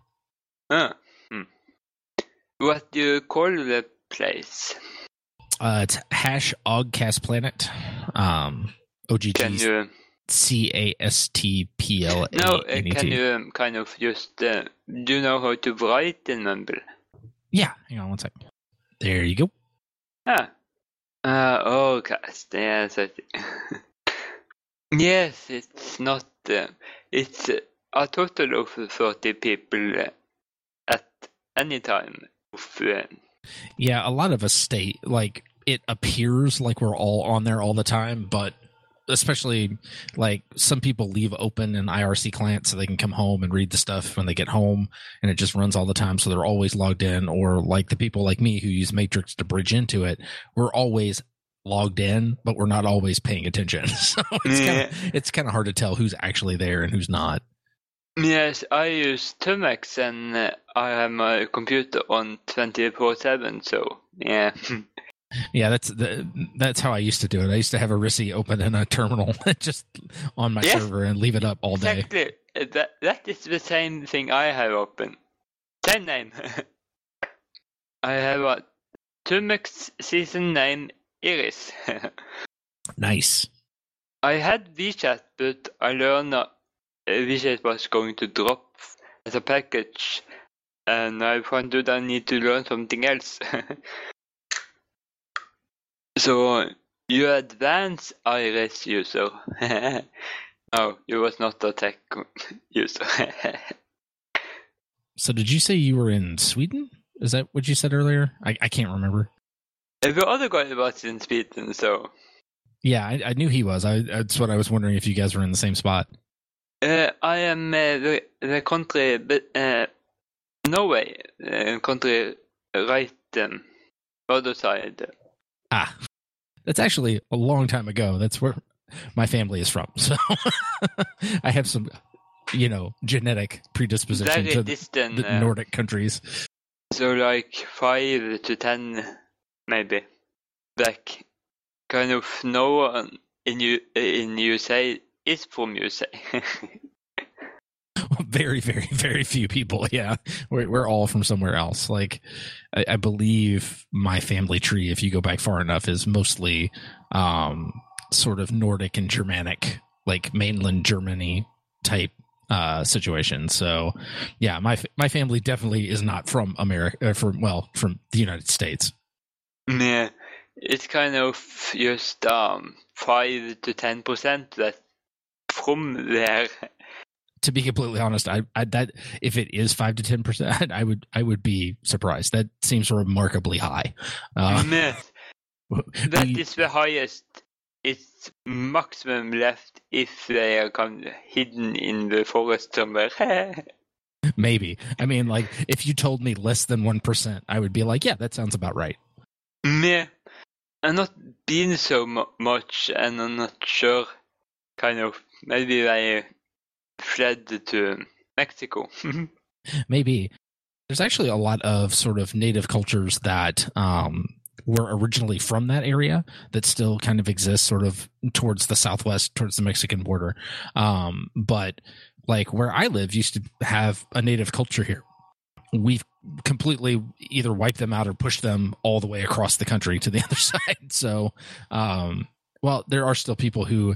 What do you call the place? It's hash Ogcast Planet. OGT. Can you... CASTPLA. No, can you kind of just do you know how to write the number? Yeah, hang on one second. There you go. Ogcast. Yes, I think. Yes, it's not. It's a total of 30 people at any time. Yeah, a lot of us stay. Like it appears like we're all on there all the time, but. Especially like some people leave open an IRC client so they can come home and read the stuff when they get home, and it just runs all the time. So they're always logged in, or like the people like me who use Matrix to bridge into it, we're always logged in, but we're not always paying attention. So it's kind of hard to tell who's actually there and who's not. Yes, I use Tumex and I have my computer on 24/7. So yeah. Yeah, that's how I used to do it. I used to have a RISI open in a terminal just on my server and leave it up all day. Exactly. That is the same thing I have open. Same name. I have a Tumex season name Iris. Nice. I had WeChat, but I learned that WeChat was going to drop as a package, and I found out I need to learn something else. So, you advanced Iris user. No, you was not a tech user. So did you say you were in Sweden? Is that what you said earlier? I can't remember. The other guy was in Sweden, so... Yeah, I knew he was. That's what I was wondering if you guys were in the same spot. I am the country... Norway. Country right other side. That's actually a long time ago. That's where my family is from. So I have some, genetic predisposition to the Nordic countries. So like 5 to 10, maybe. Like kind of no one in USA is from USA. Very, very, very few people. Yeah, we're all from somewhere else. Like, I believe my family tree, if you go back far enough, is mostly sort of Nordic and Germanic, like mainland Germany type situation. So, yeah, my family definitely is not from America, from the United States. Yeah, it's kind of just 5 to 10% that from there. To be completely honest, I that if it is 5 to 10%, I would be surprised. That seems remarkably high. That is the highest. It's maximum left if they are hidden in the forest somewhere. Maybe. I mean, like if you told me less than 1%, I would be like, yeah, that sounds about right. Yeah, I'm not been so much, and I'm not sure. Kind of, maybe I fled to Mexico. Maybe. There's actually a lot of sort of native cultures that were originally from that area that still kind of exist sort of towards the southwest, towards the Mexican border. But like where I live used to have a native culture here. We've completely either wiped them out or pushed them all the way across the country to the other side. So, well, there are still people who,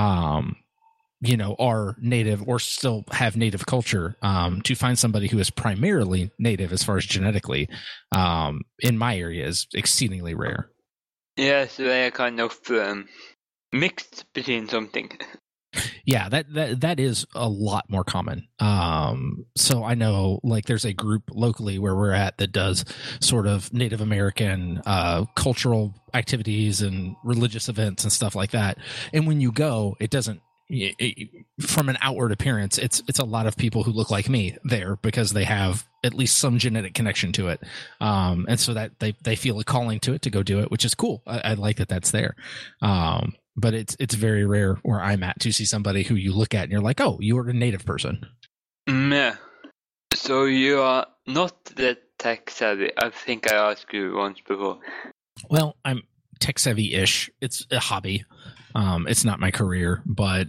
are native or still have native culture. To find somebody who is primarily native as far as genetically, in my area is exceedingly rare. Yeah, so they are kind of mixed between something. Yeah, that is a lot more common. So I know like there's a group locally where we're at that does sort of Native American cultural activities and religious events and stuff like that. And when you go, it doesn't from an outward appearance, it's a lot of people who look like me there because they have at least some genetic connection to it. And so that they feel a calling to it to go do it, which is cool. I like that that's there. But it's very rare where I'm at to see somebody who you look at and you're like, oh, you are a native person. Yeah. So you are not that tech savvy. I think I asked you once before. Well, I'm tech savvy-ish. It's a hobby. It's not my career, but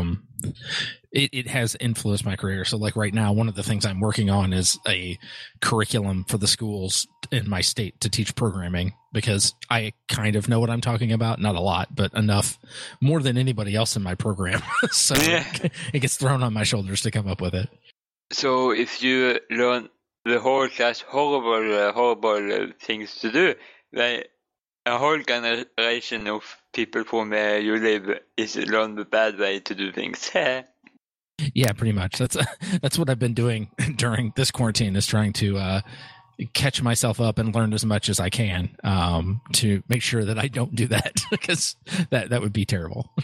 it has influenced my career. So like right now, one of the things I'm working on is a curriculum for the schools in my state to teach programming because I kind of know what I'm talking about. Not a lot, but enough, more than anybody else in my program. So it gets thrown on my shoulders to come up with it. So if you learn the whole class horrible things to do, like a whole generation of people from where you live is learn the bad way to do things. Yeah, pretty much. That's what I've been doing during this quarantine is trying to catch myself up and learn as much as I can to make sure that I don't do that because that would be terrible.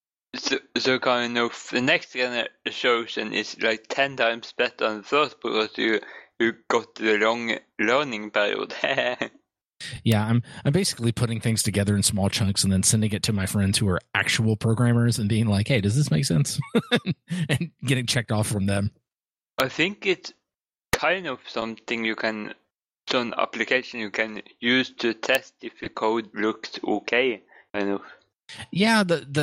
So kind of the next generation is like 10 times better than the first because you got the long learning period. Yeah, I'm basically putting things together in small chunks and then sending it to my friends who are actual programmers and being like, hey, does this make sense? And getting checked off from them. I think it's kind of something some application you can use to test if the code looks okay, kind of. Yeah,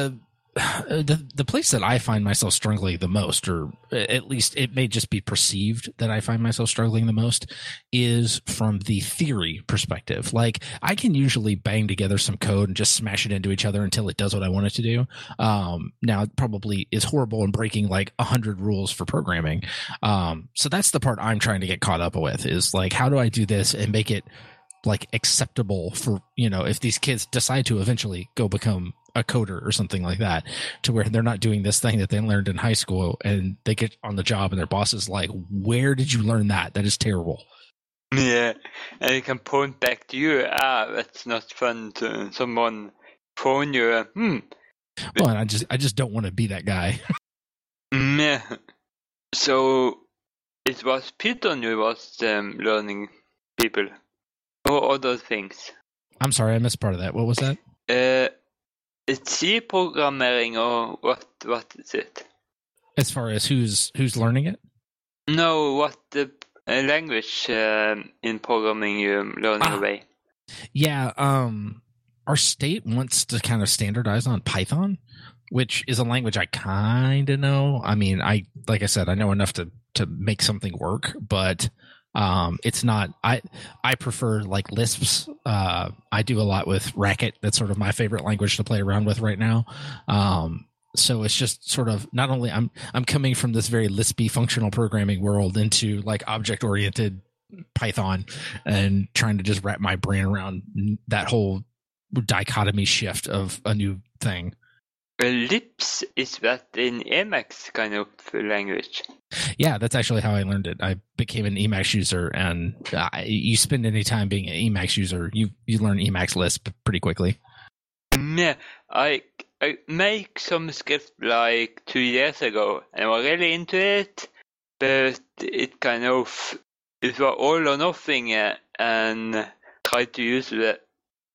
the place that I find myself struggling the most, or at least it may just be perceived that I find myself struggling the most, is from the theory perspective. Like I can usually bang together some code and just smash it into each other until it does what I want it to do. Now it probably is horrible and breaking like 100 rules for programming. So that's the part I'm trying to get caught up with is like, how do I do this and make it like acceptable for, if these kids decide to eventually go become a coder or something like that, to where they're not doing this thing that they learned in high school and they get on the job and their boss is like, where did you learn that? That is terrible. Yeah, and you can point back to you, that's not fun to someone phone you. Well, and I just don't want to be that guy. Yeah. So it was Python you was learning people or other things? I'm sorry, I missed part of that. What was that? It's C programming or what is it? As far as who's learning it? No, what the language in programming you're learning away? Yeah, our state wants to kind of standardize on Python, which is a language I kind of know. I mean, like I said, I know enough to make something work, but it's not. I prefer like Lisps. I do a lot with Racket. That's sort of my favorite language to play around with right now. So it's just sort of not only I'm coming from this very Lispy functional programming world into like object oriented Python and trying to just wrap my brain around that whole dichotomy shift of a new thing. Lisp, is that in Emacs kind of language? Yeah, that's actually how I learned it. I became an Emacs user, and you spend any time being an Emacs user, you learn Emacs Lisp pretty quickly. Yeah, I make some script like 2 years ago, and I was really into it, but it was all or nothing, and tried to use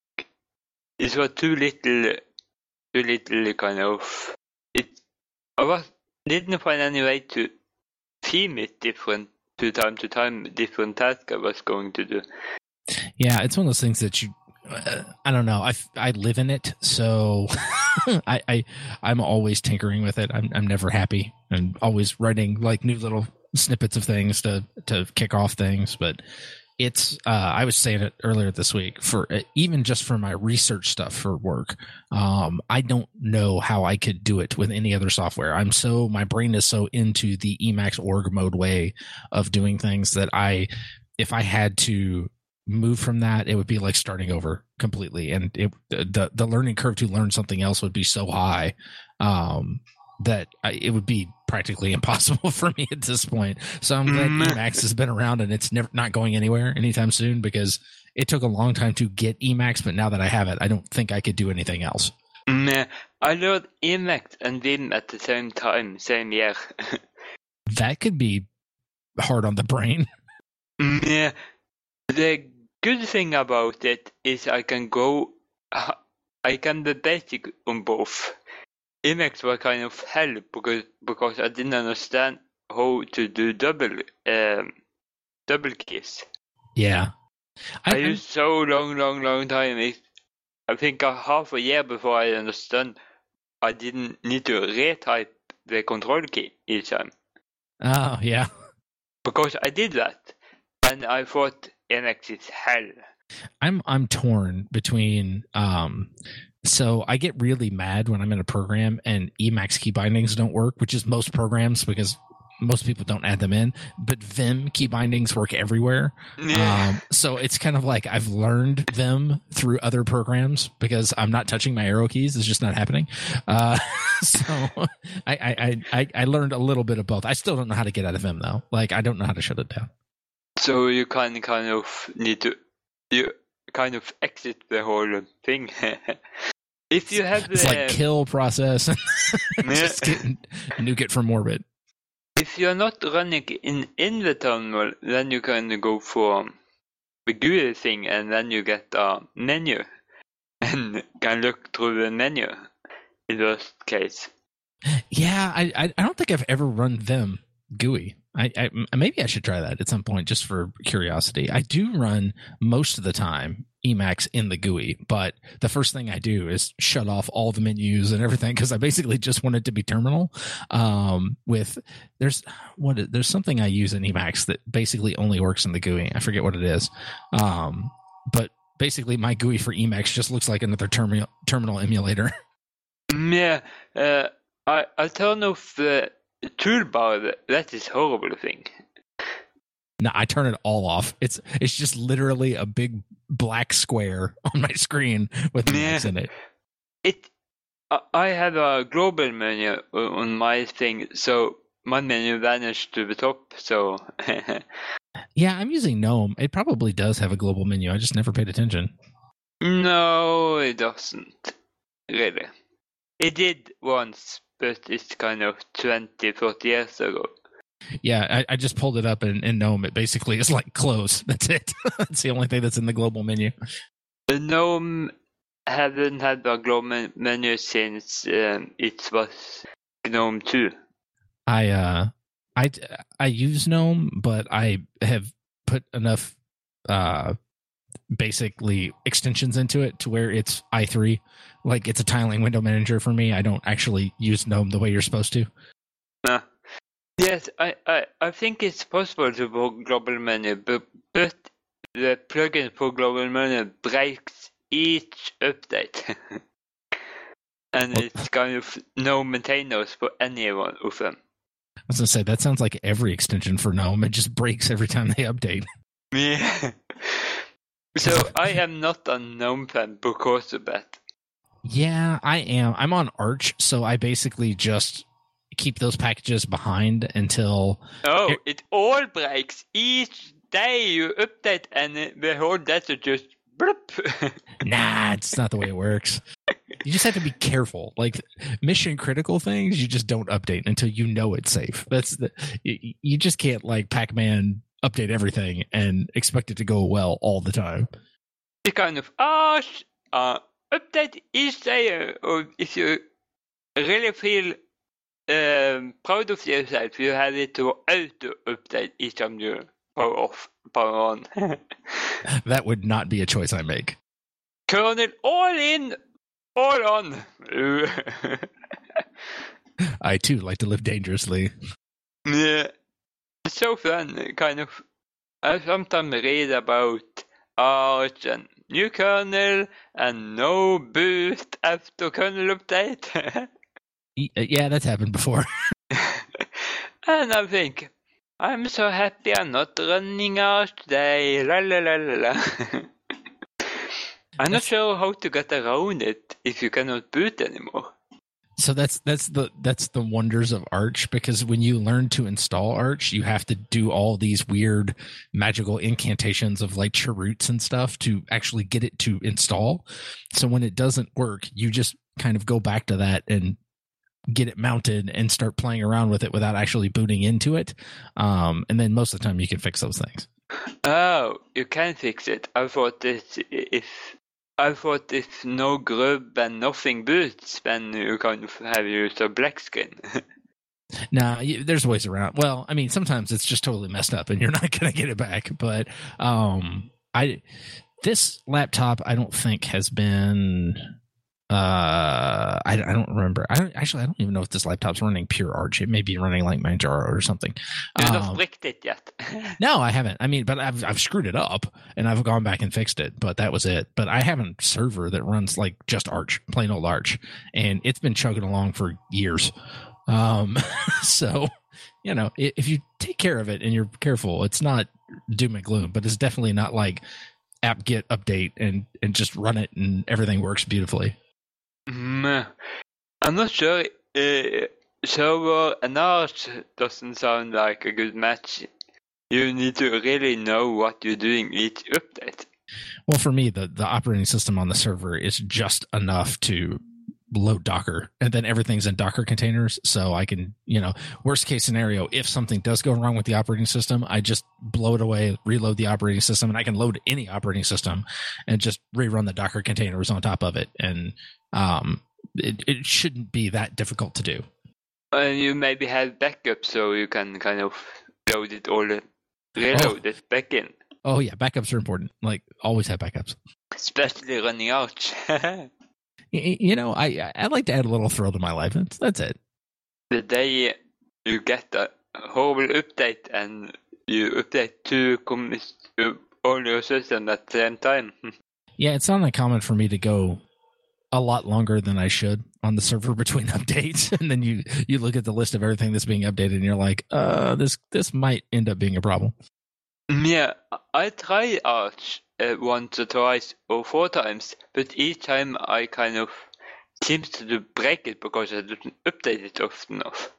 it was too little kind of. Didn't find any way to theme it different to time, different task I was going to do. Yeah, it's one of those things that you, I don't know. I live in it, so I'm always tinkering with it. I'm never happy. I'm always writing like new little snippets of things to kick off things. But it's I was saying it earlier this week, for even just for my research stuff for work. I don't know how I could do it with any other software. My brain is so into the Emacs org mode way of doing things that if I had to move from that, it would be like starting over completely, and the learning curve to learn something else would be so high that it would be practically impossible for me at this point. So I'm glad Emacs has been around and it's not going anywhere anytime soon, because it took a long time to get Emacs, but now that I have it, I don't think I could do anything else. I learned Emacs and Vim at the same time, same year. That could be hard on the brain. Yeah. The good thing about it is I can be basic on both. Emacs was kind of hell because I didn't understand how to do double keys. Yeah. I used so long time. I think half a year before I understand I didn't need to retype the control key each time. Oh, yeah. Because I did that, and I thought Emacs is hell. I'm torn between so I get really mad when I'm in a program and Emacs key bindings don't work, which is most programs because most people don't add them in, but Vim key bindings work everywhere. Yeah. So it's kind of like I've learned them through other programs because I'm not touching my arrow keys. It's just not happening. So I learned a little bit of both. I still don't know how to get out of Vim though. Like I don't know how to shut it down. So you kind of need to exit the whole thing. If you have it's like kill process, just nuke it from orbit. If you're not running in the terminal, then you can go for the GUI thing, and then you get a menu and can look through the menu. In worst case. Yeah, I don't think I've ever run Vim GUI. I maybe I should try that at some point just for curiosity. I do run most of the time Emacs in the GUI, but the first thing I do is shut off all the menus and everything because I basically just want it to be terminal. There's something I use in Emacs that basically only works in the GUI. I forget what it is, but basically my GUI for Emacs just looks like another terminal emulator. Yeah, I turn off the toolbar. That is horrible thing. No, I turn it all off. It's just literally a big black square on my screen with Emacs in it. I have a global menu on my thing, so my menu vanished to the top. So yeah, I'm using GNOME. It probably does have a global menu. I just never paid attention. No, it doesn't. Really. It did once, but it's kind of 20, 40 years ago. Yeah, I just pulled it up in GNOME. It basically is like close. That's it. That's the only thing that's in the global menu. GNOME haven't had a global menu since it was GNOME 2. I use GNOME, but I have put enough basically extensions into it to where it's i3. Like it's a tiling window manager for me. I don't actually use GNOME the way you're supposed to. Yes, I think it's possible to work global menu, but the plugin for global menu breaks each update. And it's kind of no maintainers for any one of them. I was going to say, that sounds like every extension for GNOME. It just breaks every time they update. Yeah. So I am not a GNOME fan because of that. Yeah, I am. I'm on Arch, so I basically just keep those packages behind until... Oh, it all breaks. Each day you update and the whole data just... bloop. Nah, it's not the way it works. You just have to be careful. Like mission critical things, you just don't update until you know it's safe. You just can't like Pac-Man update everything and expect it to go well all the time. It's kind of update each day, or if you really feel proud of yourself, you have it to auto update each time you power off, power on. That would not be a choice I make. Kernel all in, all on. I too like to live dangerously. Yeah, it's so fun. Kind of. I sometimes read about Arch and new kernel and no boost after kernel update. Yeah, that's happened before. And I think, I'm so happy I'm not running Arch today. La la la la la. I'm not sure how to get around it if you cannot boot anymore. So that's the wonders of Arch, because when you learn to install Arch, you have to do all these weird magical incantations of like cheroots and stuff to actually get it to install. So when it doesn't work, you just kind of go back to that and get it mounted and start playing around with it without actually booting into it. And then most of the time you can fix those things. Oh, you can fix it. I thought if no grub and nothing boots, then you kind of have used a black screen. Nah, there's ways around. Well, I mean, sometimes it's just totally messed up and you're not going to get it back. But this laptop, I don't think has been. I don't remember. I don't even know if this laptop's running pure Arch. It may be running like Manjaro or something. You've not bricked it yet. No, I haven't. I mean, but I've screwed it up and I've gone back and fixed it, but that was it. But I have a server that runs like just Arch, plain old Arch, and it's been chugging along for years. So, you know, if you take care of it and you're careful, it's not doom and gloom, but it's definitely not like apt-get update and just run it and everything works beautifully. I'm not sure. Server and Arch doesn't sound like a good match. You need to really know what you're doing each update. Well, for me, the operating system on the server is just enough to load Docker, and then everything's in Docker containers. So I can, worst case scenario, if something does go wrong with the operating system, I just blow it away, reload the operating system, and I can load any operating system and just rerun the Docker containers on top of it. And it shouldn't be that difficult to do. And you maybe have backups, so you can kind of load it all, reload it back in. Oh yeah, backups are important. Like, always have backups. Especially running Arch. I like to add a little thrill to my life. That's it. The day you get a horrible update and you update all your systems at the same time. Yeah, it's not uncommon for me to go a lot longer than I should on the server between updates, and then you look at the list of everything that's being updated, and you're like, this might end up being a problem. Yeah, I tried Arch once or twice or 4 times, but each time I kind of seems to break it because I didn't update it often enough.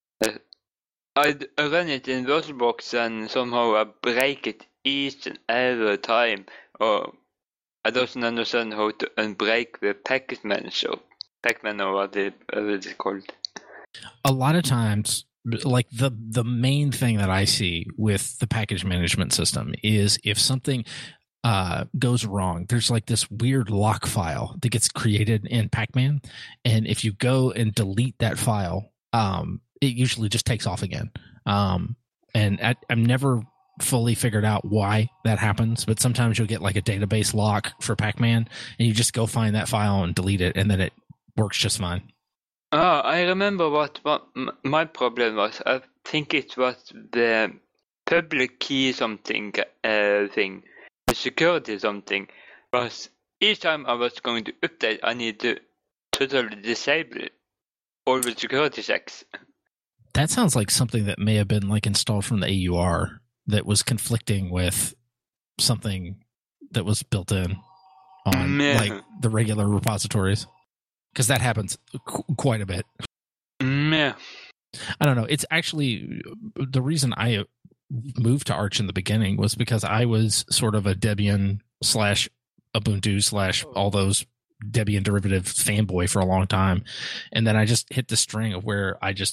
I run it in VirtualBox and somehow I break it each and every time, or I don't understand how to unbreak the package manager. Pacman, or what it's called. A lot of times, like the main thing that I see with the package management system is if something goes wrong, there's like this weird lock file that gets created in Pacman, and if you go and delete that file, it usually just takes off again. And I'm never fully figured out why that happens, but sometimes you'll get like a database lock for Pacman, and you just go find that file and delete it, and then it works just fine. I remember what my problem was. I think it was the public key something thing, the security something. Was each time I was going to update, I need to totally disable all the security checks. That sounds like something that may have been like installed from the AUR that was conflicting with something that was built in on like the regular repositories. Because that happens quite a bit. Yeah. I don't know. It's actually the reason I moved to Arch in the beginning was because I was sort of a Debian / Ubuntu / all those Debian derivative fanboy for a long time. And then I just hit the string of where I just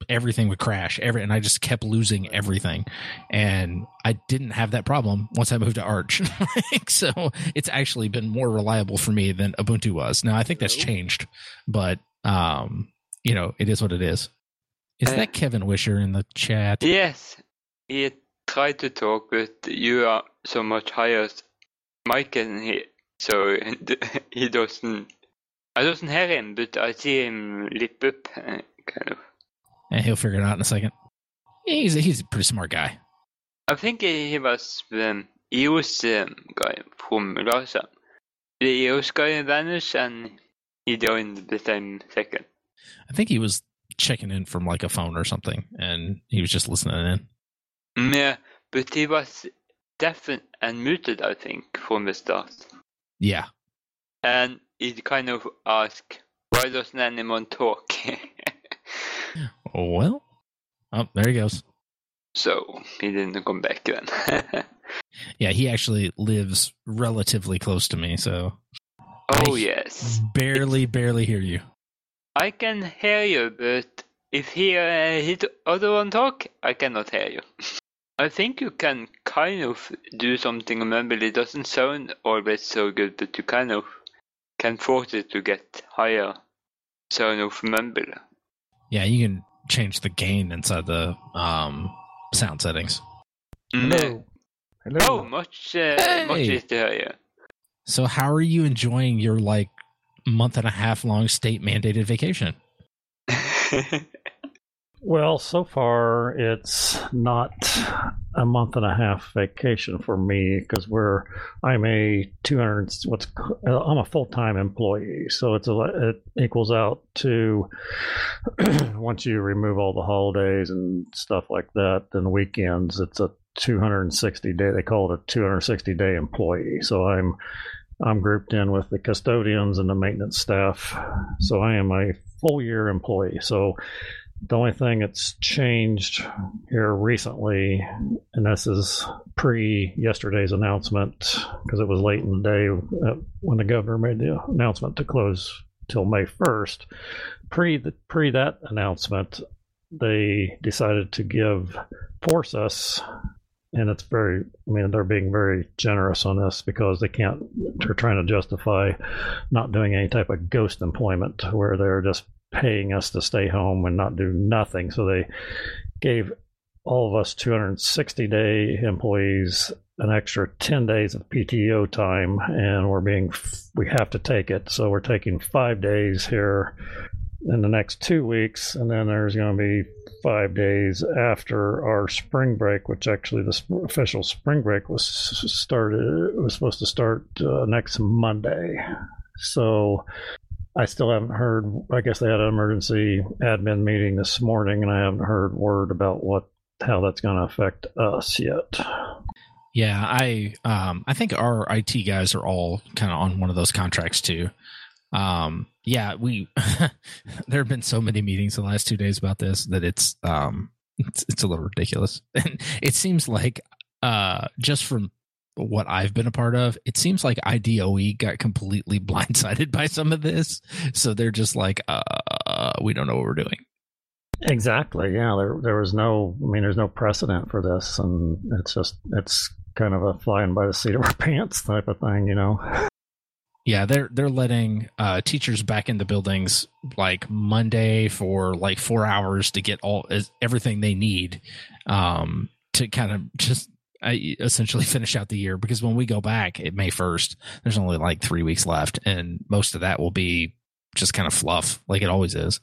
everything would crash. And I just kept losing everything. And I didn't have that problem once I moved to Arch. So it's actually been more reliable for me than Ubuntu was. Now, I think that's changed, but, it is what it is. Is that Kevin Wisher in the chat? Yes. He tried to talk, but you are so much higher mic than he, so he doesn't. I don't hear him, but I see him lip up, kind of. And he'll figure it out in a second. He's a pretty smart guy. I think he was EOS guy from Russia. The EOS guy vanished, and he joined the same second. I think he was checking in from like a phone or something, and he was just listening in. Yeah, but he was deaf and muted, I think, from the start. Yeah. And he kind of asked, why doesn't anyone talk? Well, there he goes. So he didn't come back then. Yeah, he actually lives relatively close to me, so. Yes. Barely hear you. I can hear you, but if he hit other one talk, I cannot hear you. I think you can kind of do something on Mumble. It doesn't sound always so good, but you kind of can force it to get higher sound of Mumble. Yeah, you can change the gain inside the sound settings. Hello. Oh, much is there, yeah. So how are you enjoying your month and a half long state mandated vacation? Well, so far it's not a month and a half vacation for me because I'm a full-time employee, so it equals out to once you remove all the holidays and stuff like that, then weekends, it's a 260-day. They call it a 260-day employee. So I'm grouped in with the custodians and the maintenance staff. So I am a full year employee. So the only thing that's changed here recently, and this is pre-yesterday's announcement, because it was late in the day when the governor made the announcement to close till May 1st. Pre that announcement, they decided to force us, and they're being very generous on this because they're trying to justify not doing any type of ghost employment where they're just paying us to stay home and not do nothing. So they gave all of us 260-day employees an extra 10 days of PTO time, and we have to take it. So we're taking 5 days here in the next 2 weeks, and then there's going to be 5 days after our spring break, which actually the official spring break was supposed to start next Monday. So I still haven't heard. I guess they had an emergency admin meeting this morning, and I haven't heard word about how that's going to affect us yet. Yeah, I think our IT guys are all kind of on one of those contracts too. Yeah, there have been so many meetings the last 2 days about this that it's a little ridiculous. And it seems like just from what I've been a part of, it seems like IDOE got completely blindsided by some of this. So they're just like, we don't know what we're doing. Exactly. Yeah. There was there's no precedent for this. And it's kind of a flying by the seat of our pants type of thing, Yeah, they're letting teachers back in the buildings like Monday for like 4 hours to get everything they need to kind of just essentially finish out the year. Because when we go back at May 1st, there's only like 3 weeks left, and most of that will be just kind of fluff, like it always is.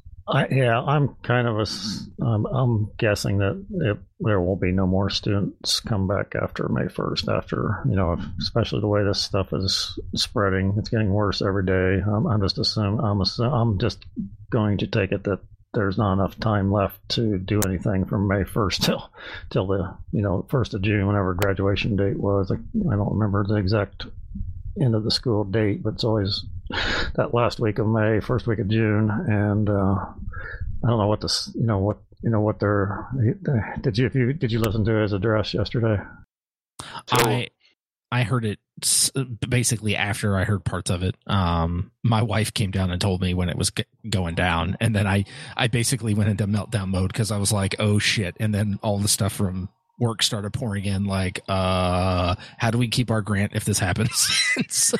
I'm kind of I'm guessing that there will be no more students come back after May 1st. After especially the way this stuff is spreading, it's getting worse every day. I'm just going to take it that there's not enough time left to do anything from May 1st till the 1st of June, whenever graduation date was. I don't remember the exact end of the school date, but it's always that last week of May, first week of June. And I don't know what they're. Did you listen to his address yesterday? I heard it basically after I heard parts of it, my wife came down and told me when it was going down, and then I basically went into meltdown mode because I was like, oh shit. And then all the stuff from work started pouring in, like, how do we keep our grant if this happens? So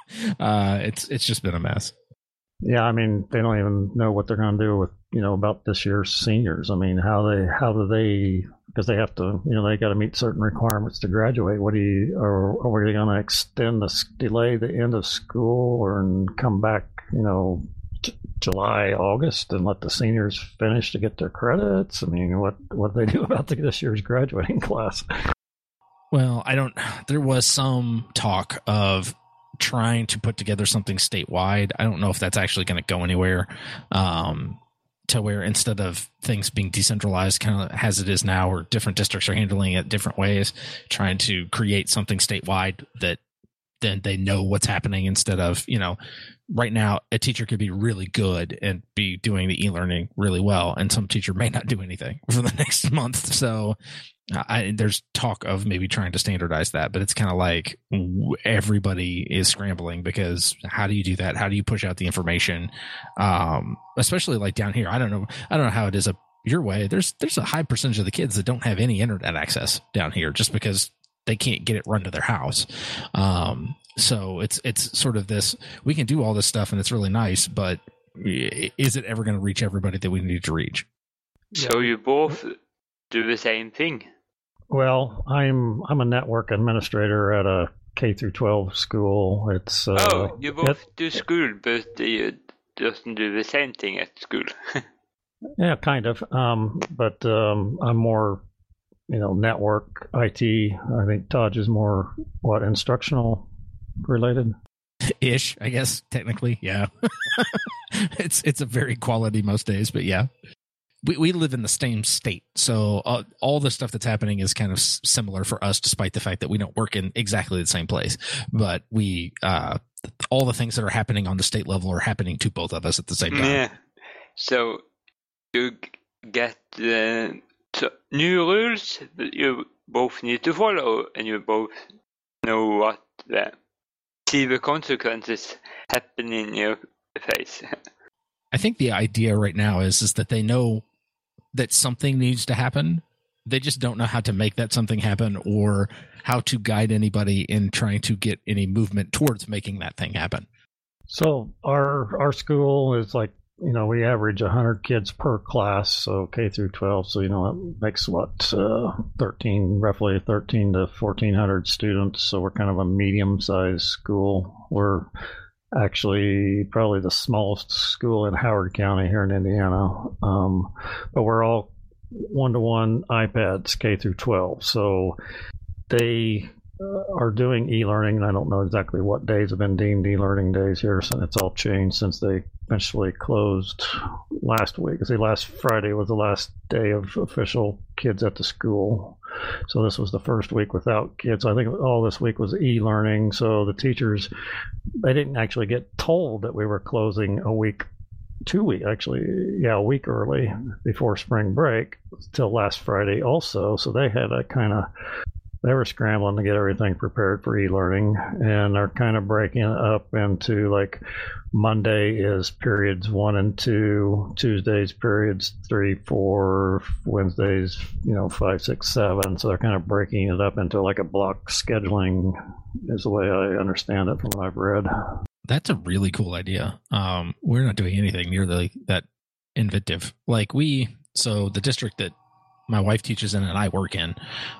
it's just been a mess. Yeah, I mean, they don't even know what they're going to do with, about this year's seniors. I mean, how do they, because they have to, they got to meet certain requirements to graduate. Are they going to delay the end of school and come back, July, August, and let the seniors finish to get their credits? I mean, what do they do about this year's graduating class? Well, there was some talk of trying to put together something statewide. I don't know if that's actually going to go anywhere, to where instead of things being decentralized kind of as it is now, or different districts are handling it different ways, trying to create something statewide that then they know what's happening, instead of, right now a teacher could be really good and be doing the e-learning really well, and some teacher may not do anything for the next month. So there's talk of maybe trying to standardize that, but it's kind of like everybody is scrambling, because how do you do that? How do you push out the information? Especially like down here, I don't know how it is up your way. There's a high percentage of the kids that don't have any internet access down here, just because they can't get it run to their house. So it's sort of this, we can do all this stuff and it's really nice, but is it ever going to reach everybody that we need to reach? So you both do the same thing? Well, I'm a network administrator at a K through 12 school. It's you both do school, but you doesn't do the same thing at school. Yeah, kind of. But I'm more, network, IT. I think Taj is more instructional related. Ish, I guess, technically, yeah. It's a very quality most days, but yeah. We live in the same state, so all the stuff that's happening is kind of similar for us, despite the fact that we don't work in exactly the same place. But we, all the things that are happening on the state level are happening to both of us at the same time. Yeah. So you get new rules that you both need to follow, and you both know see the consequences happen in your face. I think the idea right now is that they know that something needs to happen. They just don't know how to make that something happen, or how to guide anybody in trying to get any movement towards making that thing happen. So our school is like, we average 100 kids per class, so K through 12. So, it makes roughly 13 to 1,400 students. So we're kind of a medium-sized school. We're actually probably the smallest school in Howard County here in Indiana. But we're all one-to-one iPads K through 12. So they are doing e-learning, and I don't know exactly what days have been deemed e-learning days here. So it's all changed since they eventually closed last week. See, last Friday was the last day of official kids at the school. So this was the first week without kids. I think all this week was e-learning. So the teachers, they didn't actually get told that we were closing a week early before spring break till last Friday also. So they had they were scrambling to get everything prepared for e-learning, and are kind of breaking it up into like Monday is periods 1 and 2, Tuesdays periods 3, 4, Wednesdays 5, 6, 7. So they're kind of breaking it up into like a block scheduling is the way I understand it from what I've read. That's a really cool idea. We're not doing anything near that inventive. Like so the district that my wife teaches in and I work in,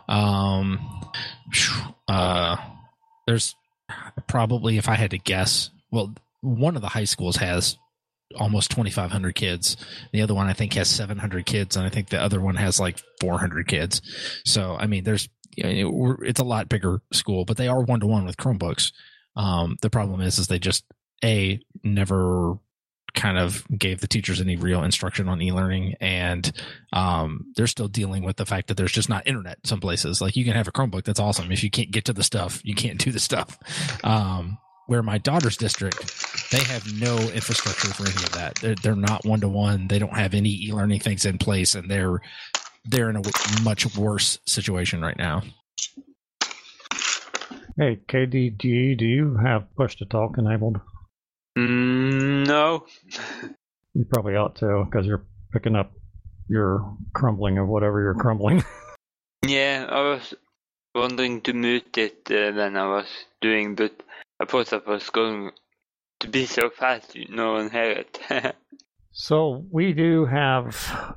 there's probably, if I had to guess, one of the high schools has almost 2,500 kids. The other one I think has 700 kids, and I think the other one has like 400 kids. So I mean, there's it's a lot bigger school, but they are one-to-one with Chromebooks. The problem is they just never kind of gave the teachers any real instruction on e-learning, and they're still dealing with the fact that there's just not internet some places. Like, you can have a Chromebook, that's awesome. If you can't get to the stuff, you can't do the stuff. Where my daughter's district, they have no infrastructure for any of that. They're not one-to-one. They don't have any e-learning things in place, and they're in a much worse situation right now. Hey, KDG, do you have push to talk enabled? No. You probably ought to, because you're picking up your crumbling of whatever you're crumbling. Yeah, I was wondering to mute it when I was doing, but I thought I was going to be so fast no one hear it. So we do have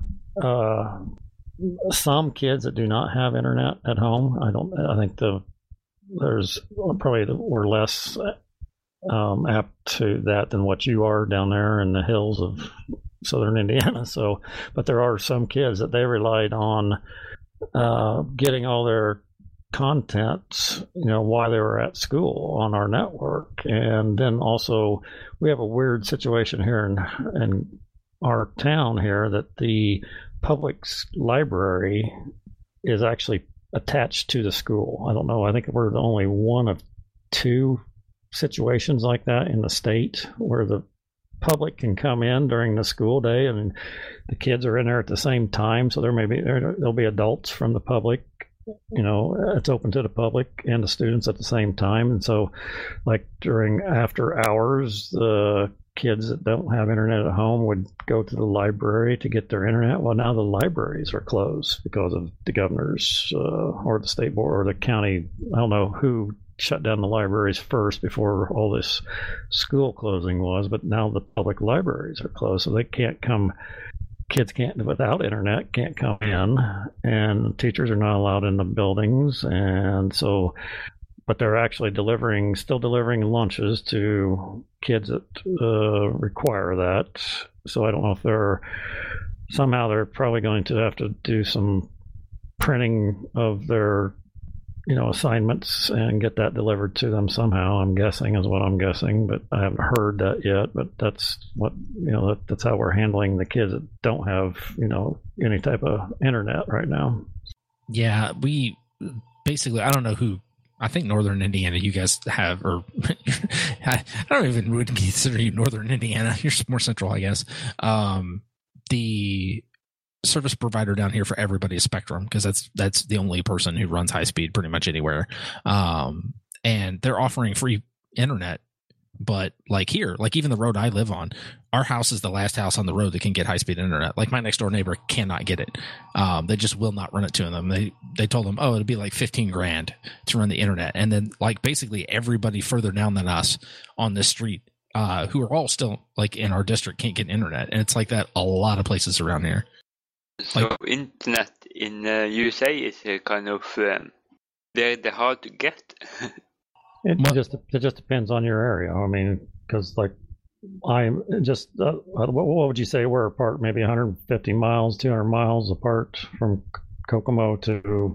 some kids that do not have internet at home. I think there's probably we're less apt to that than what you are down there in the hills of southern Indiana. So, but there are some kids that they relied on getting all their content, while they were at school on our network. And then also we have a weird situation here in our town here that the public library is actually attached to the school. I don't know. I think we're the only one of two situations like that in the state where the public can come in during the school day and the kids are in there at the same time. So there'll be adults from the public, it's open to the public and the students at the same time. And so like during after hours, the kids that don't have internet at home would go to the library to get their internet. Well, now the libraries are closed because of the governor's or the state board or the county. I don't know who shut down the libraries first before all this school closing was, but now the public libraries are closed, so they can't come. Kids without internet can't come in, and teachers are not allowed in the buildings, and so. But they're actually still delivering lunches to kids that require that. So I don't know if they're probably going to have to do some printing of their, assignments and get that delivered to them somehow. I'm guessing is what I'm guessing, but I haven't heard that yet. But that's what, that's how we're handling the kids that don't have, any type of internet right now. Yeah, we basically, I don't know who. I think Northern Indiana you guys have, or I don't even would consider you Northern Indiana. You're more central, I guess. The service provider down here for everybody is Spectrum, because that's the only person who runs high speed pretty much anywhere. And they're offering free internet. But like here, like even the road I live on, our house is the last house on the road that can get high-speed internet. Like my next door neighbor cannot get it. They just will not run it to them. They told them, it'd be like $15,000 to run the internet. And then like basically everybody further down than us on this street, who are all still like in our district, can't get internet. And it's like that a lot of places around here. So internet in USA is kind of they're hard to get. It just depends on your area. I mean, because like I'm just what would you say we're apart? Maybe 150 miles, 200 miles apart from Kokomo to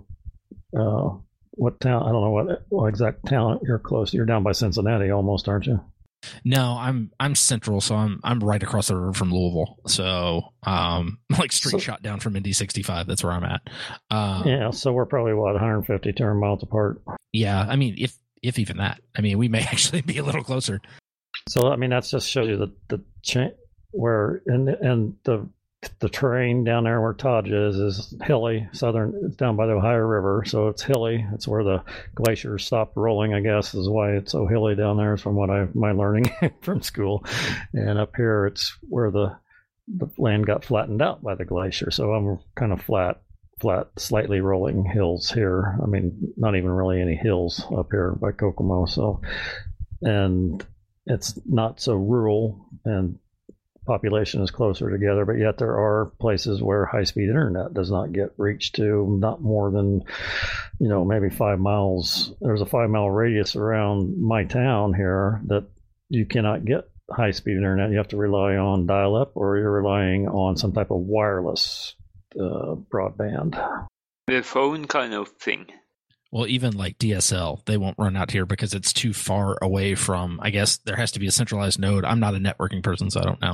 what town? I don't know what exact town you're close. You're down by Cincinnati almost, aren't you? No, I'm central, so I'm right across the river from Louisville. So like straight shot down from Indy 65. That's where I'm at. Yeah, so we're probably 150, 200 miles apart. Yeah, I mean if even that. I mean, we may actually be a little closer. So, I mean, that just shows you where and the terrain down there where Taj is hilly. It's down by the Ohio River, so it's hilly. It's where the glaciers stopped rolling, I guess, is why it's so hilly down there, from what my learning from school. And up here, it's where the land got flattened out by the glacier. So I'm kind of flat, slightly rolling hills here. I mean, not even really any hills up here by Kokomo. So, and it's not so rural and population is closer together, but yet there are places where high-speed internet does not get reached to, not more than, maybe 5 miles. There's a 5-mile radius around my town here that you cannot get high-speed internet. You have to rely on dial-up, or you're relying on some type of wireless broadband. The phone kind of thing. Well, even like DSL, they won't run out here because it's too far away from, I guess there has to be a centralized node. I'm not a networking person, so I don't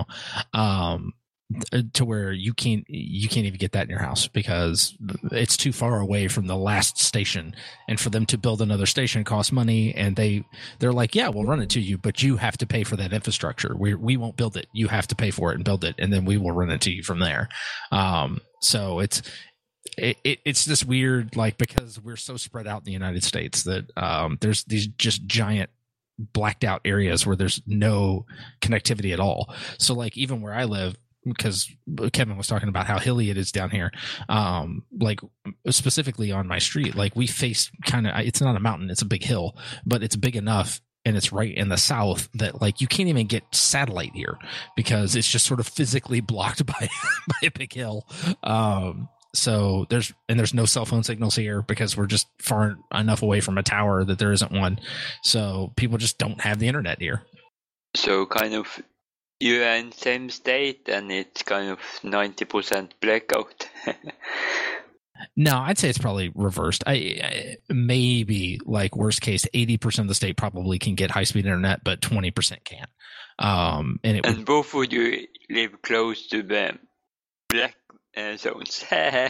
know. To where you can't even get that in your house because it's too far away from the last station. And for them to build another station costs money, and they're like, yeah, we'll run it to you, but you have to pay for that infrastructure. We won't build it. You have to pay for it and build it, and then we will run it to you from there. So it's this weird, like, because we're so spread out in the United States that there's these just giant blacked out areas where there's no connectivity at all. So like even where I live, because Kevin was talking about how hilly it is down here, like specifically on my street, like we face kind of, it's not a mountain, it's a big hill, but it's big enough and it's right in the south that like you can't even get satellite here because it's just sort of physically blocked by a big hill. So there's no cell phone signals here because we're just far enough away from a tower that there isn't one. So people just don't have the internet here. So kind of you're in the same state and it's kind of 90% blackout. No, I'd say it's probably reversed. I maybe like worst case, 80% of the state probably can get high speed internet, but 20% can't. And both of you live close to the black zones.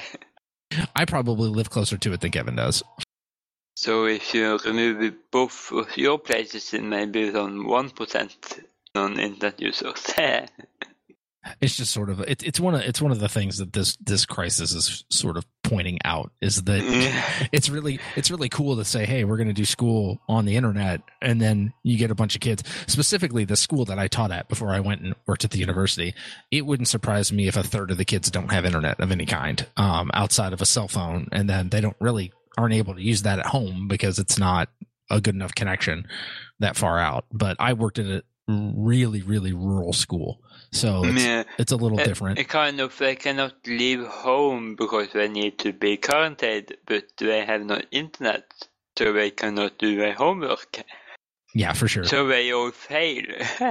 I probably live closer to it than Kevin does. So if you remove both of your places, it may be on 1% non-internet users. It's just sort of it's one of the things that this crisis is sort of pointing out is that it's really cool to say, hey, we're going to do school on the internet, and then you get a bunch of kids. Specifically, the school that I taught at before I went and worked at the university, it wouldn't surprise me if a third of the kids don't have internet of any kind outside of a cell phone, and then they aren't able to use that at home because it's not a good enough connection that far out. But I worked at a really, really rural school, so it's a little different. They cannot leave home because they need to be quarantined, but they have no internet, so they cannot do their homework. Yeah, for sure. So they all fail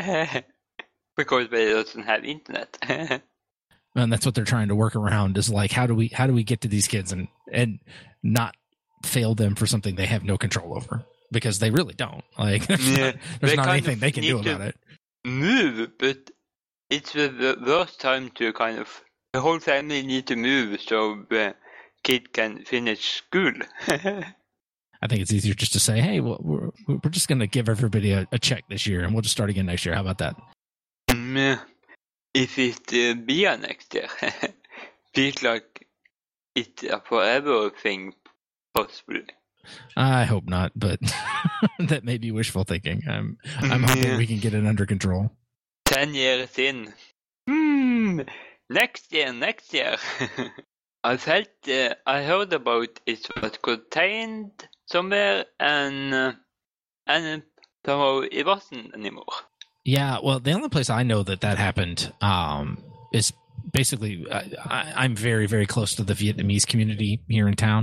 because they doesn't have internet. And that's what they're trying to work around is like, how do we get to these kids and not fail them for something they have no control over? Because they really don't. Like, there's not anything they can do about it. Move, but it's the worst time to kind of the whole family need to move so the kid can finish school. I think it's easier just to say, hey, well, we're just going to give everybody a check this year, and we'll just start again next year. How about that? If it be a next year, feels like it's a forever thing, possibly. I hope not, but that may be wishful thinking. I'm hoping we can get it under control. 10 years in. Next year. I heard about it was contained somewhere and somehow it wasn't anymore. Yeah, well, the only place I know that happened is basically I'm very, very close to the Vietnamese community here in town.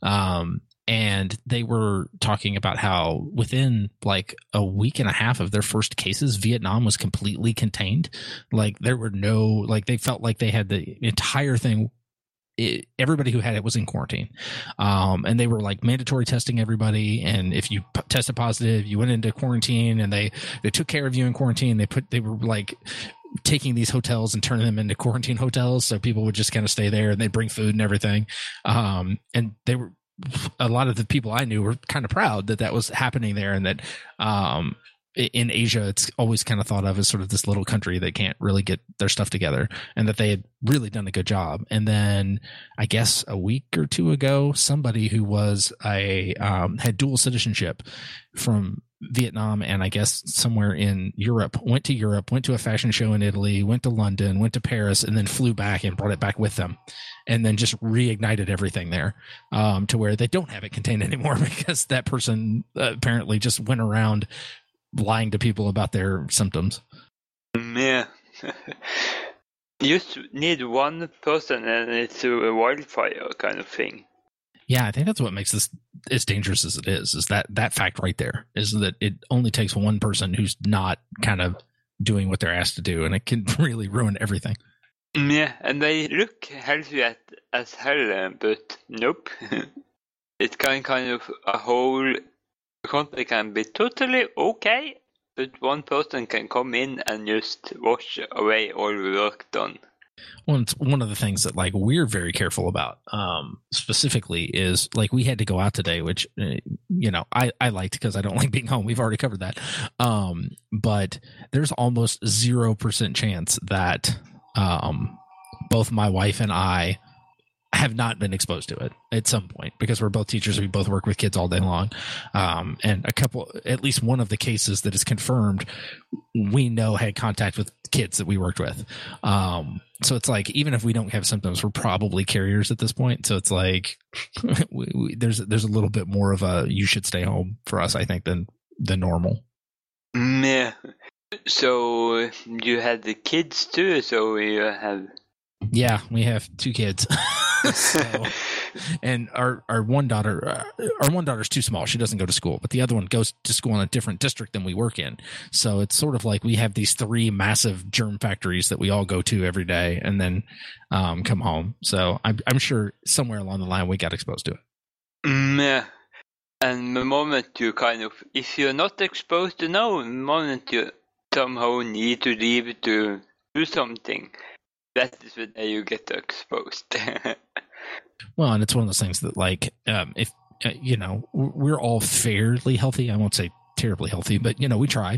And they were talking about how within like a week and a half of their first cases, Vietnam was completely contained. Like there were they felt like they had the entire thing. Everybody who had it was in quarantine. And they were like mandatory testing everybody. And if you tested positive, you went into quarantine, and they took care of you in quarantine. They were like taking these hotels and turning them into quarantine hotels. So people would just kind of stay there, and they'd bring food and everything. And a lot of the people I knew were kind of proud that was happening there, and that in Asia, it's always kind of thought of as sort of this little country that can't really get their stuff together, and that they had really done a good job. And then I guess a week or two ago, somebody who was had dual citizenship from Vietnam and I guess somewhere in Europe, went to a fashion show in Italy, went to London, went to Paris, and then flew back and brought it back with them, and then just reignited everything there to where they don't have it contained anymore because that person apparently just went around lying to people about their symptoms. Yeah. You just need one person and it's a wildfire kind of thing. Yeah, I think that's what makes this as dangerous as it is that fact right there, is that it only takes one person who's not kind of doing what they're asked to do, and it can really ruin everything. Yeah, and they look healthy as hell, but nope. It kind of a whole country can be totally okay, but one person can come in and just wash away all the work done. Well, it's one of the things that like we're very careful about specifically is like we had to go out today, which, I liked because I don't like being home. We've already covered that. But there's almost 0% chance that both my wife and I have not been exposed to it at some point because we're both teachers. We both work with kids all day long. And at least one of the cases that is confirmed, we know had contact with kids that we worked with. So it's like, even if we don't have symptoms, we're probably carriers at this point. So it's like, there's a little bit more of a, you should stay home for us, I think, than normal. Yeah. So you had the kids too, so you have... Yeah, we have 2 kids. So, and our one daughter's too small. She doesn't go to school, but the other one goes to school in a different district than we work in. So it's sort of like we have these 3 massive germ factories that we all go to every day and then come home. So I'm sure somewhere along the line we got exposed to it. Yeah. And the moment you if you're not exposed to know, the moment you somehow need to leave to do something, that is when you get exposed. Well, and it's one of those things that, like, if we're all fairly healthy. I won't say terribly healthy, but we try.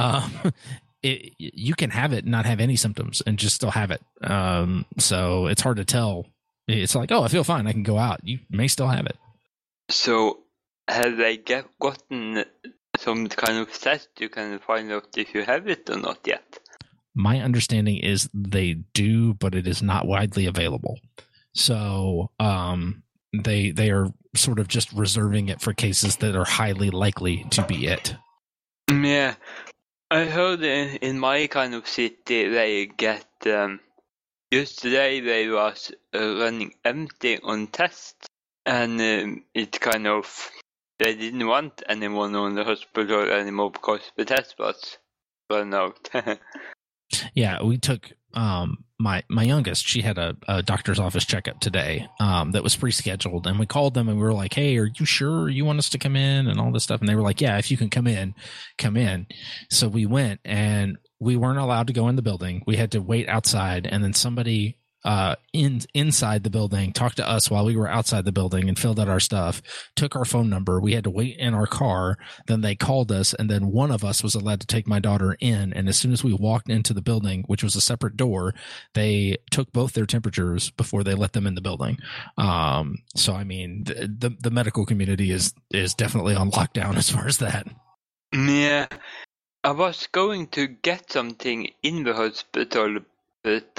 You can have it and not have any symptoms and just still have it. So it's hard to tell. It's like, oh, I feel fine, I can go out. You may still have it. So have they gotten some kind of test you can find out if you have it or not yet? My understanding is they do, but it is not widely available. So they are sort of just reserving it for cases that are highly likely to be it. Yeah. I heard in my kind of city they get... yesterday they was running empty on tests, and it kind of... They didn't want anyone on the hospital anymore because the test was run out. Yeah, we took my youngest. She had a doctor's office checkup today that was pre-scheduled, and we called them and we were like, "Hey, are you sure you want us to come in?" and all this stuff. And they were like, "Yeah, if you can come in, come in." So we went, and we weren't allowed to go in the building. We had to wait outside, and then somebody inside the building talked to us while we were outside the building and filled out our stuff, took our phone number. We had to wait in our car. Then they called us, and then one of us was allowed to take my daughter in. And as soon as we walked into the building, which was a separate door, they took both their temperatures before they let them in the building. So I mean, the medical community is definitely on lockdown as far as that. Yeah, I was going to get something in the hospital, but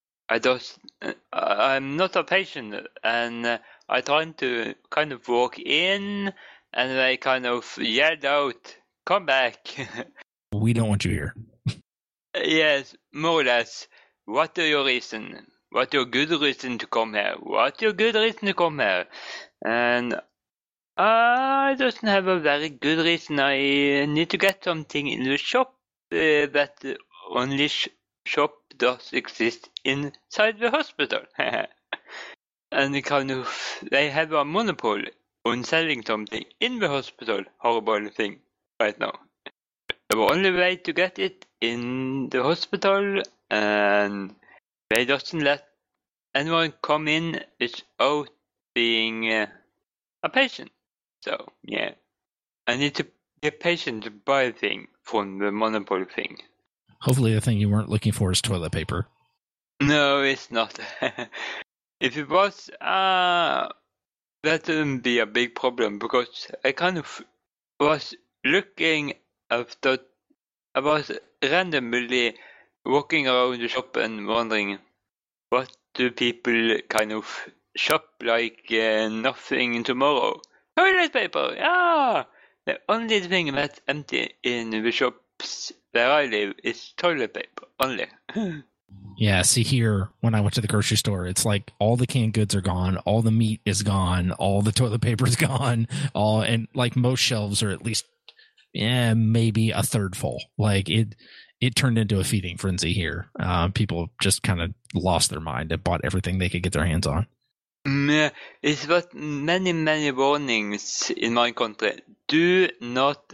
I'm not a patient, and I tried to kind of walk in, and they kind of yelled out, "Come back." We don't want you here. Yes, more or less. What are your reason? What your good reason to come here? What your good reason to come here? And I don't have a very good reason. I need to get something in the shop that only shop does exist inside the hospital. And they have a monopoly on selling something in the hospital. Horrible thing right now. The only way to get it in the hospital, and they doesn't let anyone come in without being a patient. So yeah, I need to be a patient to buy a thing from the monopoly thing. Hopefully the thing you weren't looking for is toilet paper. No, it's not. If it was, that wouldn't be a big problem, because I kind of was looking after, I was randomly walking around the shop and wondering, what do people kind of shop like nothing tomorrow? Toilet paper, yeah! The only thing that's empty in the shops where I live is toilet paper, only. Yeah, see here, when I went to the grocery store, it's like all the canned goods are gone, all the meat is gone, all the toilet paper is gone, and like most shelves are at least maybe a third full. Like it turned into a feeding frenzy here. People just kind of lost their mind and bought everything they could get their hands on. Yeah, it's got many warnings in my country. Do not,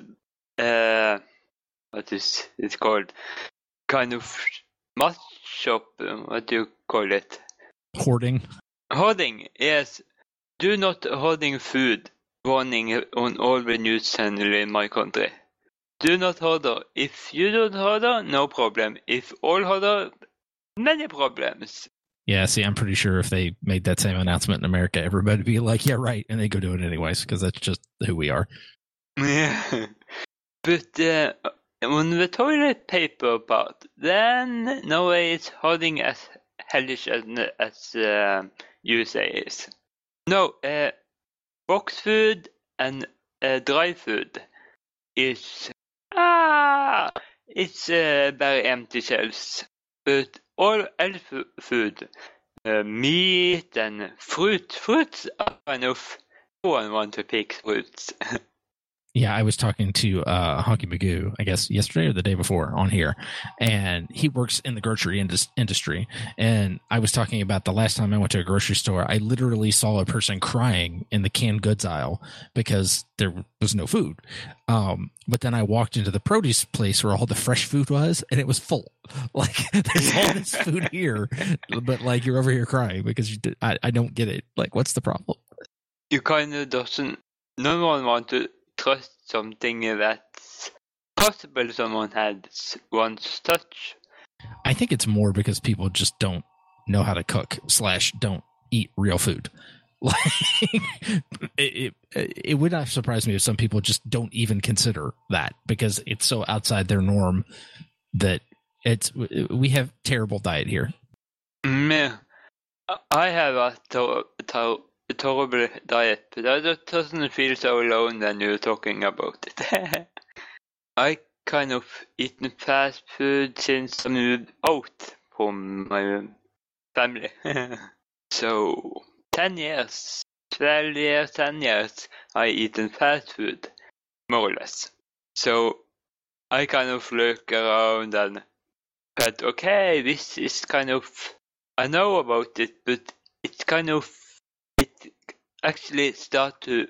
what is it called? Kind of must shop, what do you call it? Hoarding? Hoarding, yes. Do not hoarding food. Warning on all the news channel in my country. Do not hoarder. If you don't hoarder, no problem. If all hoarder, many problems. Yeah, see, I'm pretty sure if they made that same announcement in America, everybody would be like, yeah, right, and they go do it anyways, because that's just who we are. Yeah. But on the toilet paper part, then Norway is holding as hellish as USA is. No, box food and dry food is it's very empty shelves. But all else food, meat and fruits are enough. No one wants to pick fruits. Yeah, I was talking to Honky Magoo, I guess yesterday or the day before on here, and he works in the grocery industry. And I was talking about the last time I went to a grocery store, I literally saw a person crying in the canned goods aisle because there was no food. But then I walked into the produce place where all the fresh food was, and it was full. Like, there's all this food here, but like you're over here crying because I don't get it. Like, what's the problem? You kind of doesn't. No one wants to trust something that's possible someone had once touched. I think it's more because people just don't know how to cook / don't eat real food. Like it would not surprise me if some people just don't even consider that because it's so outside their norm that we have terrible diet here. Yeah. I have a terrible diet, but that doesn't feel so alone when you're talking about it. I kind of eaten fast food since I moved out from my family. So 10 years, 12 years, 10 years, I eaten fast food, more or less. So I kind of look around and thought, okay, this is kind of, I know about it, but it's kind of, it actually start to,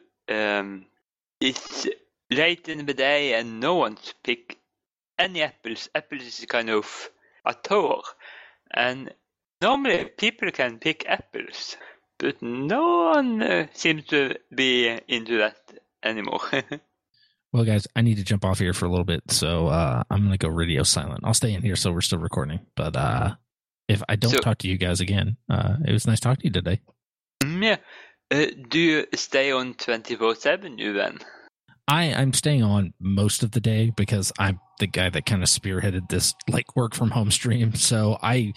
it's late in the day and no one's pick any apples. Apples is kind of a chore. And normally people can pick apples, but no one seems to be into that anymore. Well, guys, I need to jump off here for a little bit, so I'm going to go radio silent. I'll stay in here so we're still recording. But if I don't talk to you guys again, it was nice talking to you today. Yeah. Do you stay on 24/7, you then? I'm staying on most of the day because I'm the guy that kind of spearheaded this like work from home stream. So I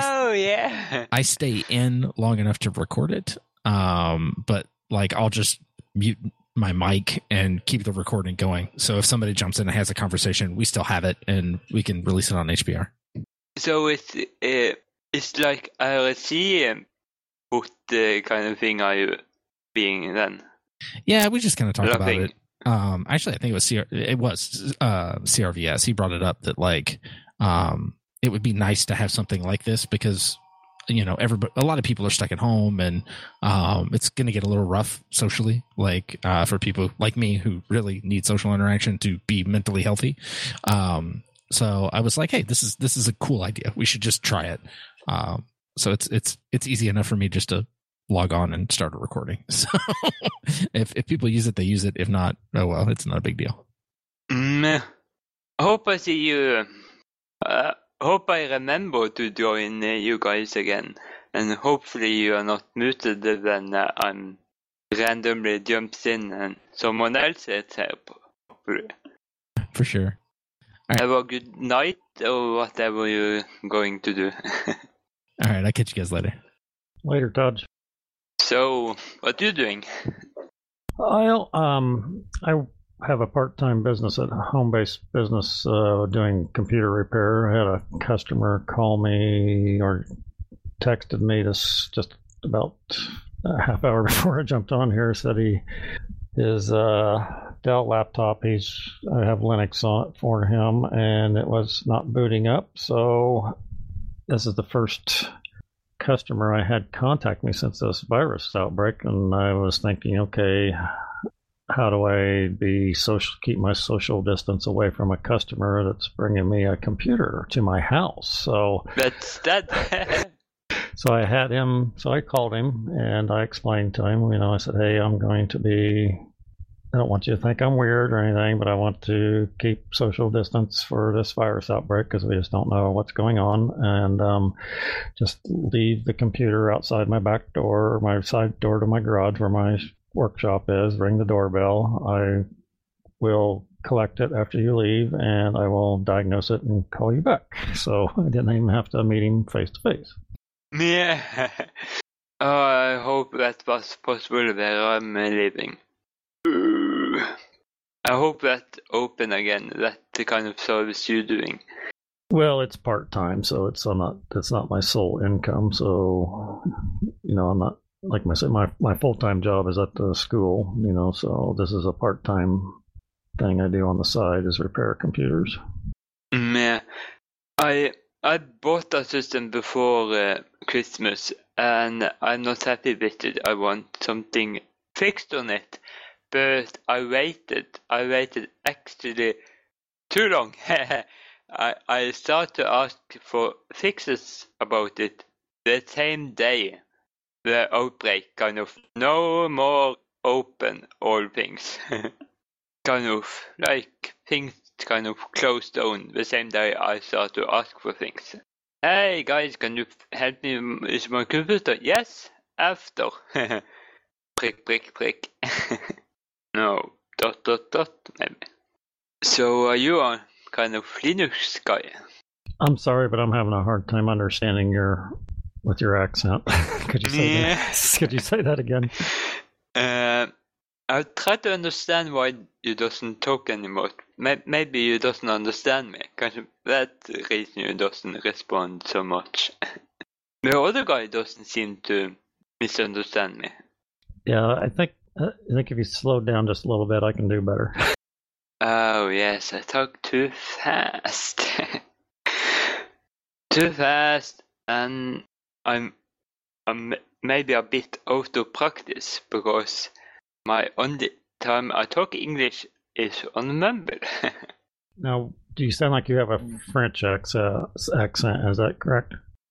stay in long enough to record it. But like I'll just mute my mic and keep the recording going. So if somebody jumps in and has a conversation, we still have it and we can release it on HPR. So it's like RSC what kind of thing are you being then? Yeah, we just kind of talked about it. Actually, I think it was CRVS. He brought it up that like it would be nice to have something like this because a lot of people are stuck at home and it's going to get a little rough socially, like for people like me who really need social interaction to be mentally healthy. So I was like, hey, this is a cool idea. We should just try it. So it's easy enough for me just to log on and start a recording. So if people use it, they use it. If not, oh well, it's not a big deal. I hope I see you. Hope I remember to join you guys again, and hopefully you are not muted when I'm randomly jumps in and someone else is here. For sure. Right. Have a good night or whatever you're going to do. All right, I'll catch you guys later. Later, Todd. So, what are you doing? I have a part-time business, a home-based business doing computer repair. I had a customer call me or texted me this just about a half hour before I jumped on here. Said his Dell laptop, I have Linux on it for him, and it was not booting up. So this is the first customer I had contact me since this virus outbreak, and I was thinking, okay, how do I keep my social distance away from a customer that's bringing me a computer to my house? So that's that. So I called him and I explained to him, I said, hey, I'm going to be I don't want you to think I'm weird or anything, but I want to keep social distance for this virus outbreak because we just don't know what's going on. And just leave the computer outside my back door, or my side door to my garage where my workshop is. Ring the doorbell. I will collect it after you leave, and I will diagnose it and call you back. So I didn't even have to meet him face to face. Yeah. Oh, I hope that was possible where I'm living. I hope that open again. That the kind of service you're doing. Well, it's part-time, so it's not my sole income. So, I'm not, like I said, my full-time job is at the school, so this is a part-time thing I do on the side is repair computers. Yeah. I bought a system before Christmas, and I'm not happy with it. I want something fixed on it, but I waited actually too long. I started to ask for fixes about it the same day the outbreak, kind of no more open all things. Kind of like things kind of closed down the same day I started to ask for things. Hey guys, can you help me with my computer? Yes, after. Prick. No, ... maybe. So are you a kind of Linux guy? I'm sorry, but I'm having a hard time understanding your accent. Could you say that? Could you say that again? I'll try to understand why you doesn't talk anymore. Maybe you doesn't understand me. Kind of that reason you doesn't respond so much. The other guy doesn't seem to misunderstand me. Yeah, I think if you slow down just a little bit, I can do better. Oh yes, I talk too fast. Too fast, and I'm maybe a bit out of practice because my only time I talk English is on the number. Now, do you sound like you have a French accent? Is that correct?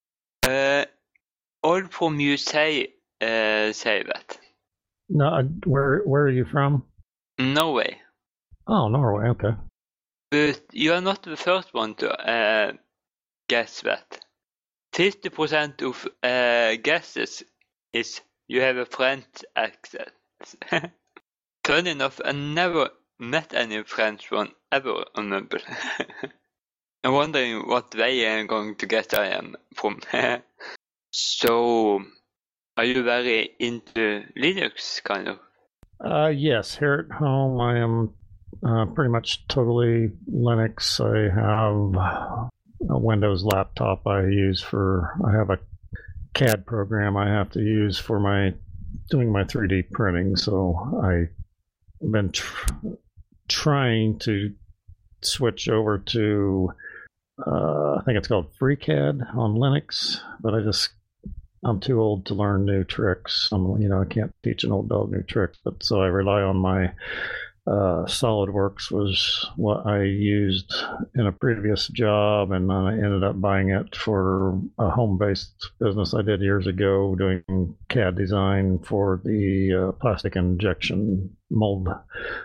All from you say that. No, where are you from? Norway. Oh, Norway. Okay. But you are not the first one to guess that. 50% of guesses is you have a French accent. Funny enough, I never met any French one ever on number. I'm wondering what way I'm going to guess I am from. So, are you very into Linux, kind of? Yes, here at home I am pretty much totally Linux. I have a Windows laptop I have a CAD program I have to use for doing my 3D printing, so I've been trying to switch over to I think it's called FreeCAD on Linux, but I'm too old to learn new tricks. I can't teach an old dog new tricks, but so I rely on my SolidWorks was what I used in a previous job, and then I ended up buying it for a home-based business I did years ago, doing CAD design for the plastic injection molding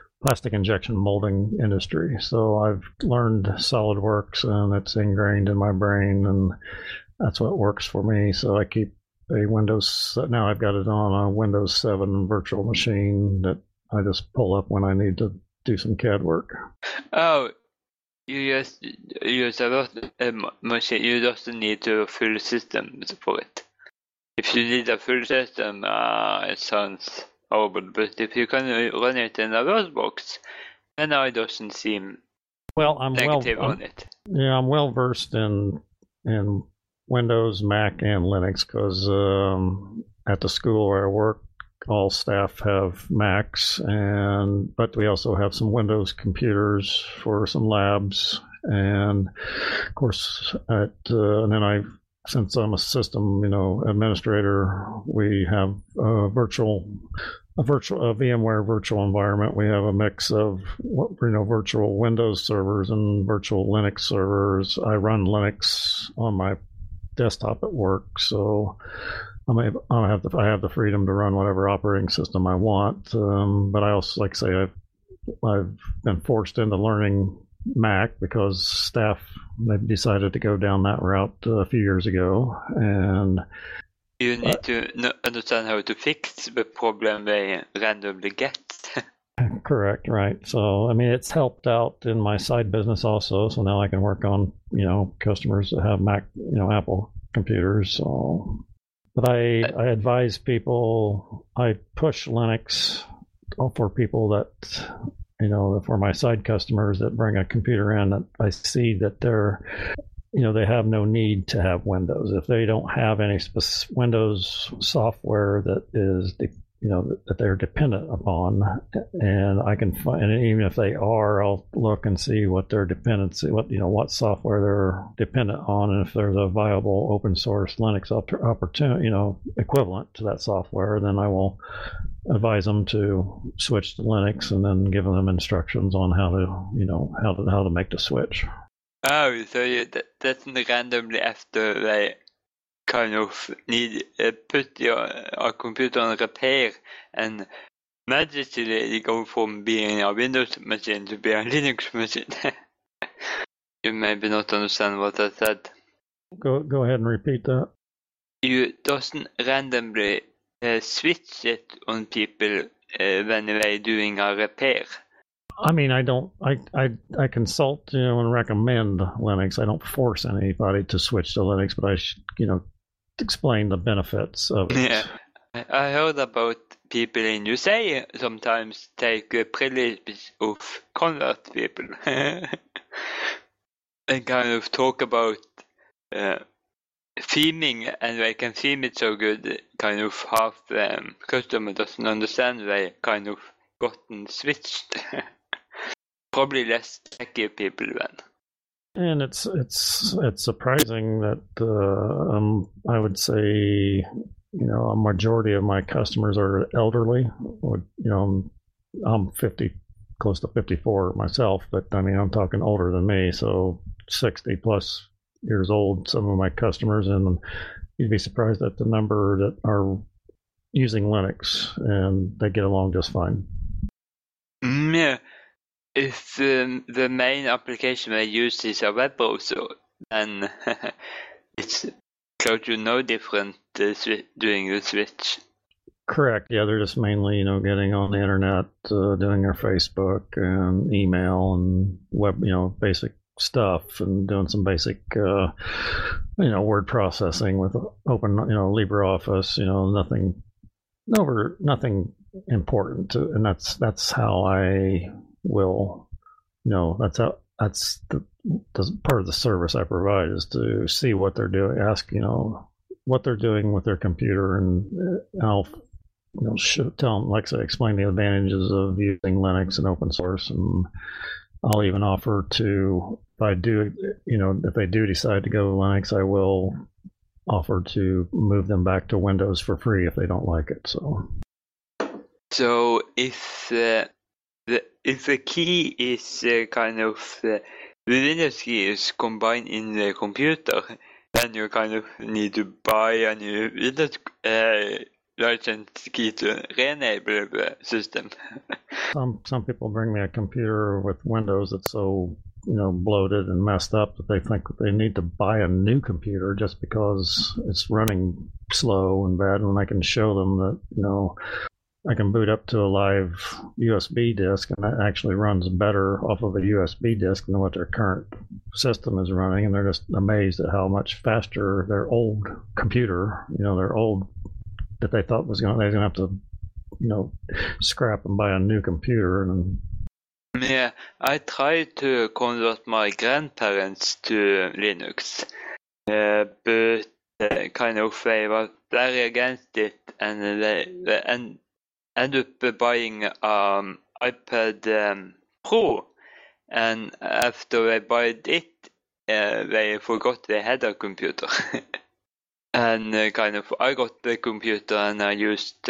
industry. So I've learned SolidWorks, and it's ingrained in my brain, and that's what works for me. So I keep now I've got it on a Windows 7 virtual machine that I just pull up when I need to do some CAD work. Oh, you just use a machine. You just need a full system for it. If you need a full system, it sounds horrible. But if you can run it in a VirtualBox, then it doesn't seem negative on it. Yeah, I'm well versed in Windows, Mac, and Linux because at the school where I work, all staff have Macs, but we also have some Windows computers for some labs, and of course, and then since I'm a system, administrator, we have a VMware virtual environment. We have a mix of virtual Windows servers and virtual Linux servers. I run Linux on my desktop at work, so I have the freedom to run whatever operating system I want. But I also, like I say, I've been forced into learning Mac because staff they've decided to go down that route a few years ago, and you need to understand how to fix the problem they randomly get. Correct, right. So, I mean, it's helped out in my side business also. So now I can work on, customers that have Mac, Apple computers. So, but I advise people, I push Linux for people that, for my side customers that bring a computer in that I see that they're, they have no need to have Windows. If they don't have any Windows software that is that they're dependent upon, and I can find, and even if they are, I'll look and see what their dependency, what software they're dependent on, and if there's a viable open source Linux opportunity, equivalent to that software, then I will advise them to switch to Linux, and then give them instructions on how to make the switch. Oh, so that's randomly after they kind of need put your computer on repair, and magically you go from being a Windows machine to being a Linux machine. You maybe not understand what I said. Go ahead and repeat that. You doesn't randomly switch it on people when they're doing a repair. I mean, I don't. I consult, and recommend Linux. I don't force anybody to switch to Linux, but I should, explain the benefits of it. Yeah, I heard about people in USA sometimes take the privilege of convert people and kind of talk about theming, and they can theme it so good, kind of half customer doesn't understand, they kind of gotten switched. Probably less techy people then. And it's surprising that I would say a majority of my customers are elderly. I'm 50, close to 54 myself, but I mean I'm talking older than me, so 60 plus years old. Some of my customers, and you'd be surprised at the number that are using Linux, and they get along just fine. Yeah. If the main application they use is a web browser, then it's close to no different doing the switch. Correct. Yeah, they're just mainly, getting on the internet, doing their Facebook and email and web, basic stuff, and doing some basic, word processing with open, LibreOffice. Nothing important to, and that's how I will, that's the part of the service I provide, is to see what they're doing, ask, what they're doing with their computer, and I'll, tell them, like I say, explain the advantages of using Linux and open source, and I'll even offer to, if they do decide to go Linux, I will offer to move them back to Windows for free if they don't like it. So if the key is kind of the Windows key is combined in the computer, then you kind of need to buy a new Windows license key to re-enable the system. Some people bring me a computer with Windows that's so bloated and messed up that they think they need to buy a new computer just because it's running slow and bad, and I can show them that I can boot up to a live USB disk, and that actually runs better off of a USB disk than what their current system is running, and they're just amazed at how much faster their old computer, their old, that they thought they're going to have to, scrap and buy a new computer. And yeah, I tried to convert my grandparents to Linux, but kind of they were very against it, and they ended up buying iPad Pro, and after they bought it, they forgot they had a computer. And kind of I got the computer, and I used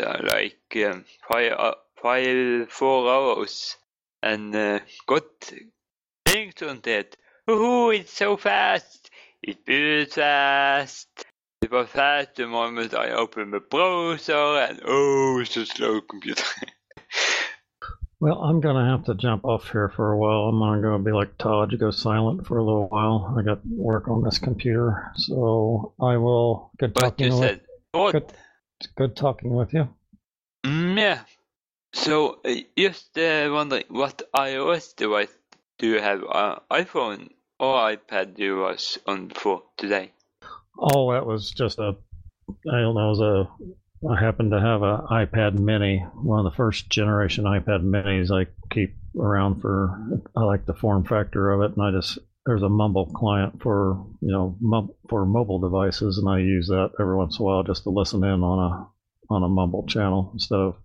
4 hours, and got things on it. Oh, it's so fast! It boots fast! It was fast the moment I opened the browser, and it's a slow computer. Well, I'm going to have to jump off here for a while. I'm going to be like Todd, go silent for a little while. I got work on this computer. So I will. Good talking with you. Good talking with you. Yeah. So, just wondering, what iOS device do you have? iPhone or iPad you was on for today? Oh, that was just I happen to have an iPad Mini, one of the first generation iPad Minis I keep around I like the form factor of it, and there's a Mumble client for mobile devices, and I use that every once in a while just to listen in on a Mumble channel instead of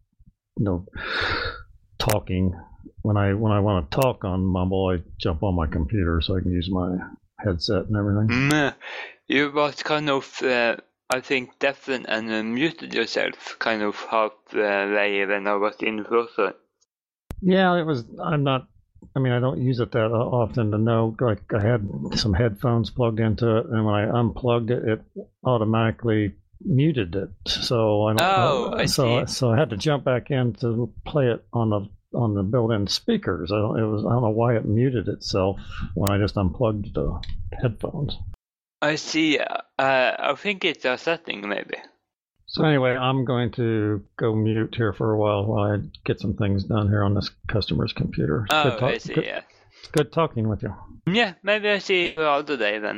talking. When I want to talk on Mumble, I jump on my computer so I can use my headset and everything. You was kind of, I think, deafened and muted yourself kind of halfway when I was in the first one. Yeah, it was. I don't use it that often to know. Like, I had some headphones plugged into it, and when I unplugged it, it automatically muted it. So I had to jump back in to play it on the built-in speakers. I don't know why it muted itself when I just unplugged the headphones. I see. I think it's a setting, maybe. So anyway, I'm going to go mute here for a while I get some things done here on this customer's computer. I see, yeah. It's good talking with you. Yeah, maybe I see you all today then.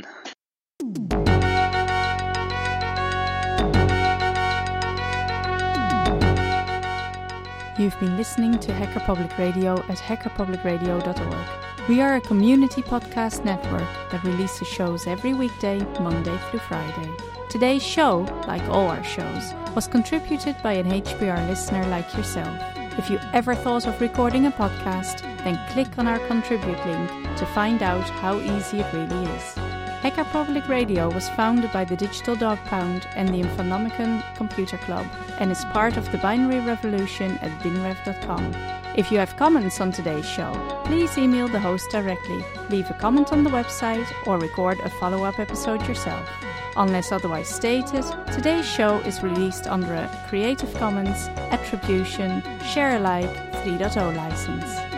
You've been listening to Hacker Public Radio at hackerpublicradio.org. We are a community podcast network that releases shows every weekday, Monday through Friday. Today's show, like all our shows, was contributed by an HPR listener like yourself. If you ever thought of recording a podcast, then click on our contribute link to find out how easy it really is. Hacker Public Radio was founded by the Digital Dog Pound and the Infonomicon Computer Club and is part of the binary revolution at binrev.com. If you have comments on today's show, please email the host directly, leave a comment on the website, or record a follow-up episode yourself. Unless otherwise stated, today's show is released under a Creative Commons Attribution Share Alike 3.0 license.